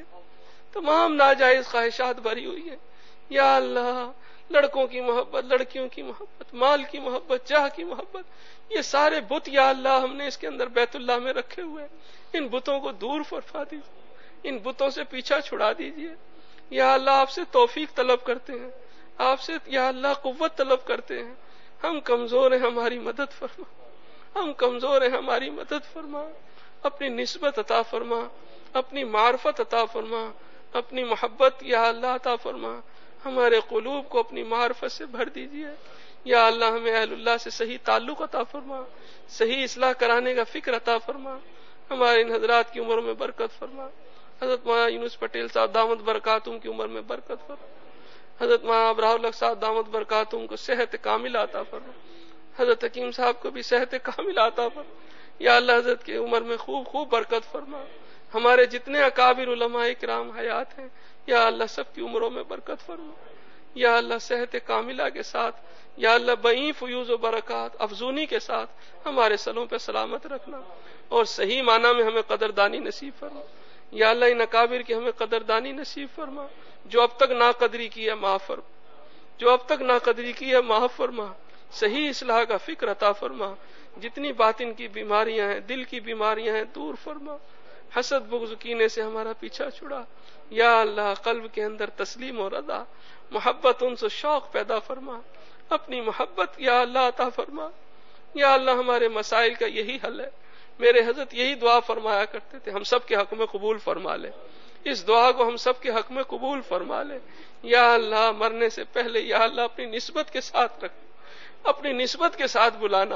تمام ناجائز خواہشات بھری ہوئی ہیں، یا اللہ لڑکوں کی محبت، لڑکیوں کی محبت، مال کی محبت، جاہ کی محبت، یہ سارے بت یا اللہ ہم نے اس کے اندر بیت اللہ میں رکھے ہوئے ہیں، ان بتوں کو دور فرما دیجیے، ان بتوں سے پیچھا چھڑا دیجیے۔ یا اللہ آپ سے توفیق طلب کرتے ہیں، آپ سے یا اللہ قوت طلب کرتے ہیں، ہم کمزور ہیں، ہماری مدد فرما، ہم کمزور ہیں، ہماری مدد فرما، اپنی نسبت عطا فرما، اپنی معرفت عطا فرما، اپنی محبت یا اللہ عطا فرما، ہمارے قلوب کو اپنی معرفت سے بھر دیجیے۔ یا اللہ ہمیں اہل اللہ سے صحیح تعلق عطا فرما، صحیح اصلاح کرانے کا فکر عطا فرما، ہمارے ان حضرات کی عمر میں برکت فرما، حضرت مولانا یونس پٹیل صاحب دامت برکاتہم کی عمر میں برکت فرما، حضرت مولانا ابراہ الحق صاحب دامت برکاتہم کو صحت کاملہ عطا فرما، حضرت حکیم صاحب کو بھی صحت کاملہ عطا فرما، یا اللہ حضرت کی عمر میں خوب خوب برکت فرما، ہمارے جتنے اکابر علماء کرام حیات ہیں یا اللہ سب کی عمروں میں برکت فرما، یا اللہ صحت کاملہ کے ساتھ، یا اللہ بئی فیوز و برکات افزونی کے ساتھ ہمارے سلوں پہ سلامت رکھنا، اور صحیح معنی میں ہمیں قدردانی نصیب فرما۔ یا اللہ ان اکابر کی ہمیں قدردانی نصیب فرما، جو اب تک ناقدری کی ہے معاف فرما، جو اب تک ناقدری کی ہے معاف فرما، صحیح اصلاح کا فکر عطا فرما، جتنی باطن کی بیماریاں ہیں، دل کی بیماریاں ہیں دور فرما، حسد بغض کینے سے ہمارا پیچھا چھڑا، یا اللہ قلب کے اندر تسلیم و رضا، محبت ان سے شوق پیدا فرما، اپنی محبت یا اللہ عطا فرما۔ یا اللہ ہمارے مسائل کا یہی حل ہے، میرے حضرت یہی دعا فرمایا کرتے تھے، ہم سب کے حق میں قبول فرما لے، اس دعا کو ہم سب کے حق میں قبول فرما لے۔ یا اللہ مرنے سے پہلے یا اللہ اپنی نسبت کے ساتھ رکھ، اپنی نسبت کے ساتھ بلانا،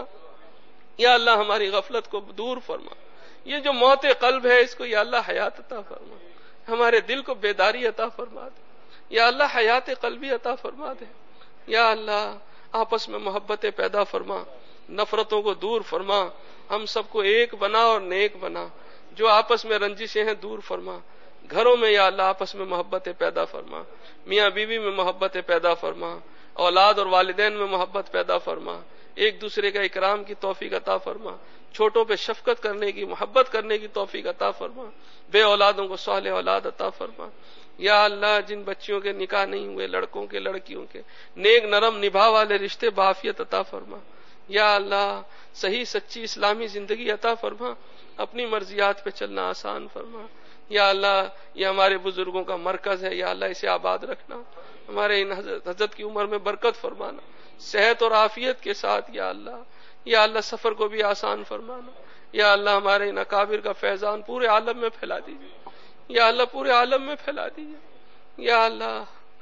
یا اللہ ہماری غفلت کو دور فرما، یہ جو موت قلب ہے اس کو یا اللہ حیات عطا فرما، ہمارے دل کو بیداری عطا فرما دے، یا اللہ حیات قلبی عطا فرما دے۔ یا اللہ آپس میں محبتیں پیدا فرما، نفرتوں کو دور فرما، ہم سب کو ایک بنا اور نیک بنا، جو آپس میں رنجشیں ہیں دور فرما، گھروں میں یا اللہ آپس میں محبتیں پیدا فرما، میاں بیوی میں محبتیں پیدا فرما، اولاد اور والدین میں محبت پیدا فرما، ایک دوسرے کا اکرام کی توفیق عطا فرما، چھوٹوں پہ شفقت کرنے کی، محبت کرنے کی توفیق عطا فرما، بے اولادوں کو صالح اولاد عطا فرما۔ یا اللہ جن بچیوں کے نکاح نہیں ہوئے، لڑکوں کے لڑکیوں کے نیک نرم نبھا والے رشتے بعافیت عطا فرما۔ یا اللہ صحیح سچی اسلامی زندگی عطا فرما، اپنی مرضیات پہ چلنا آسان فرما۔ یا اللہ یہ ہمارے بزرگوں کا مرکز ہے، یا اللہ اسے آباد رکھنا، ہمارے ان حضرت کی عمر میں برکت فرمانا، صحت اور عافیت کے ساتھ یا اللہ، یا اللہ سفر کو بھی آسان فرمانا، یا اللہ ہمارے ان اکابر کا فیضان پورے عالم میں پھیلا دیجیے، یا اللہ پورے عالم میں پھیلا دیجیے۔ یا اللہ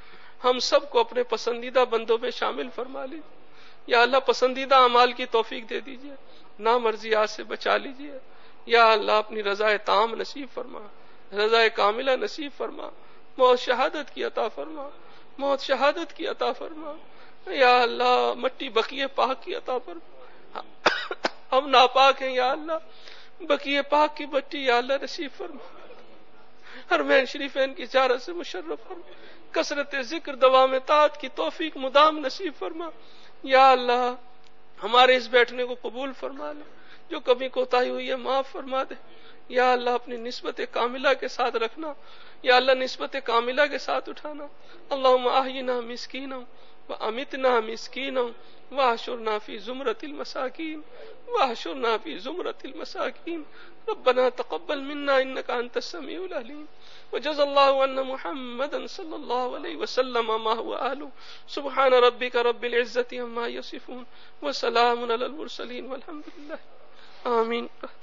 ہم سب کو اپنے پسندیدہ بندوں میں شامل فرما لیجیے، یا اللہ پسندیدہ اعمال کی توفیق دے دیجیے، نامرضیات سے بچا لیجیے۔ یا اللہ اپنی رضا تام نصیب فرما، رضا کاملہ نصیب فرما، موت شہادت کی عطا فرما، موت شہادت کی عطا فرما۔ یا اللہ مٹی بقیہ پاک کی عطا فرما، ہم ناپاک ہیں یا اللہ بقیہ پاک کی مٹی یا اللہ نصیب فرما، حرمین شریفین کی زیارت سے مشرف فرما، کثرت ذکر دوام طاعت کی توفیق مدام نصیب فرما۔ یا اللہ ہمارے اس بیٹھنے کو قبول فرما لے، جو کبھی کوتاہی ہوئی ہے معاف فرما دے۔ یا اللہ اپنی نسبت کاملہ کے ساتھ رکھنا، یا اللہ نسبت کاملہ کے ساتھ اٹھانا۔ اللہم احینا مسکینا وامتنا مسکینا واحشرنا فی زمرۃ المساکین واحشرنا فی زمرۃ المساکین ربنا تقبل منا انک انت السمیع العلیم وجزا اللہ عنا محمدا صلی اللہ علیہ وسلم ما هو اہلہ سبحان ربک رب العزۃ عما یصفون وسلام علی المرسلین والحمد للہ آمین۔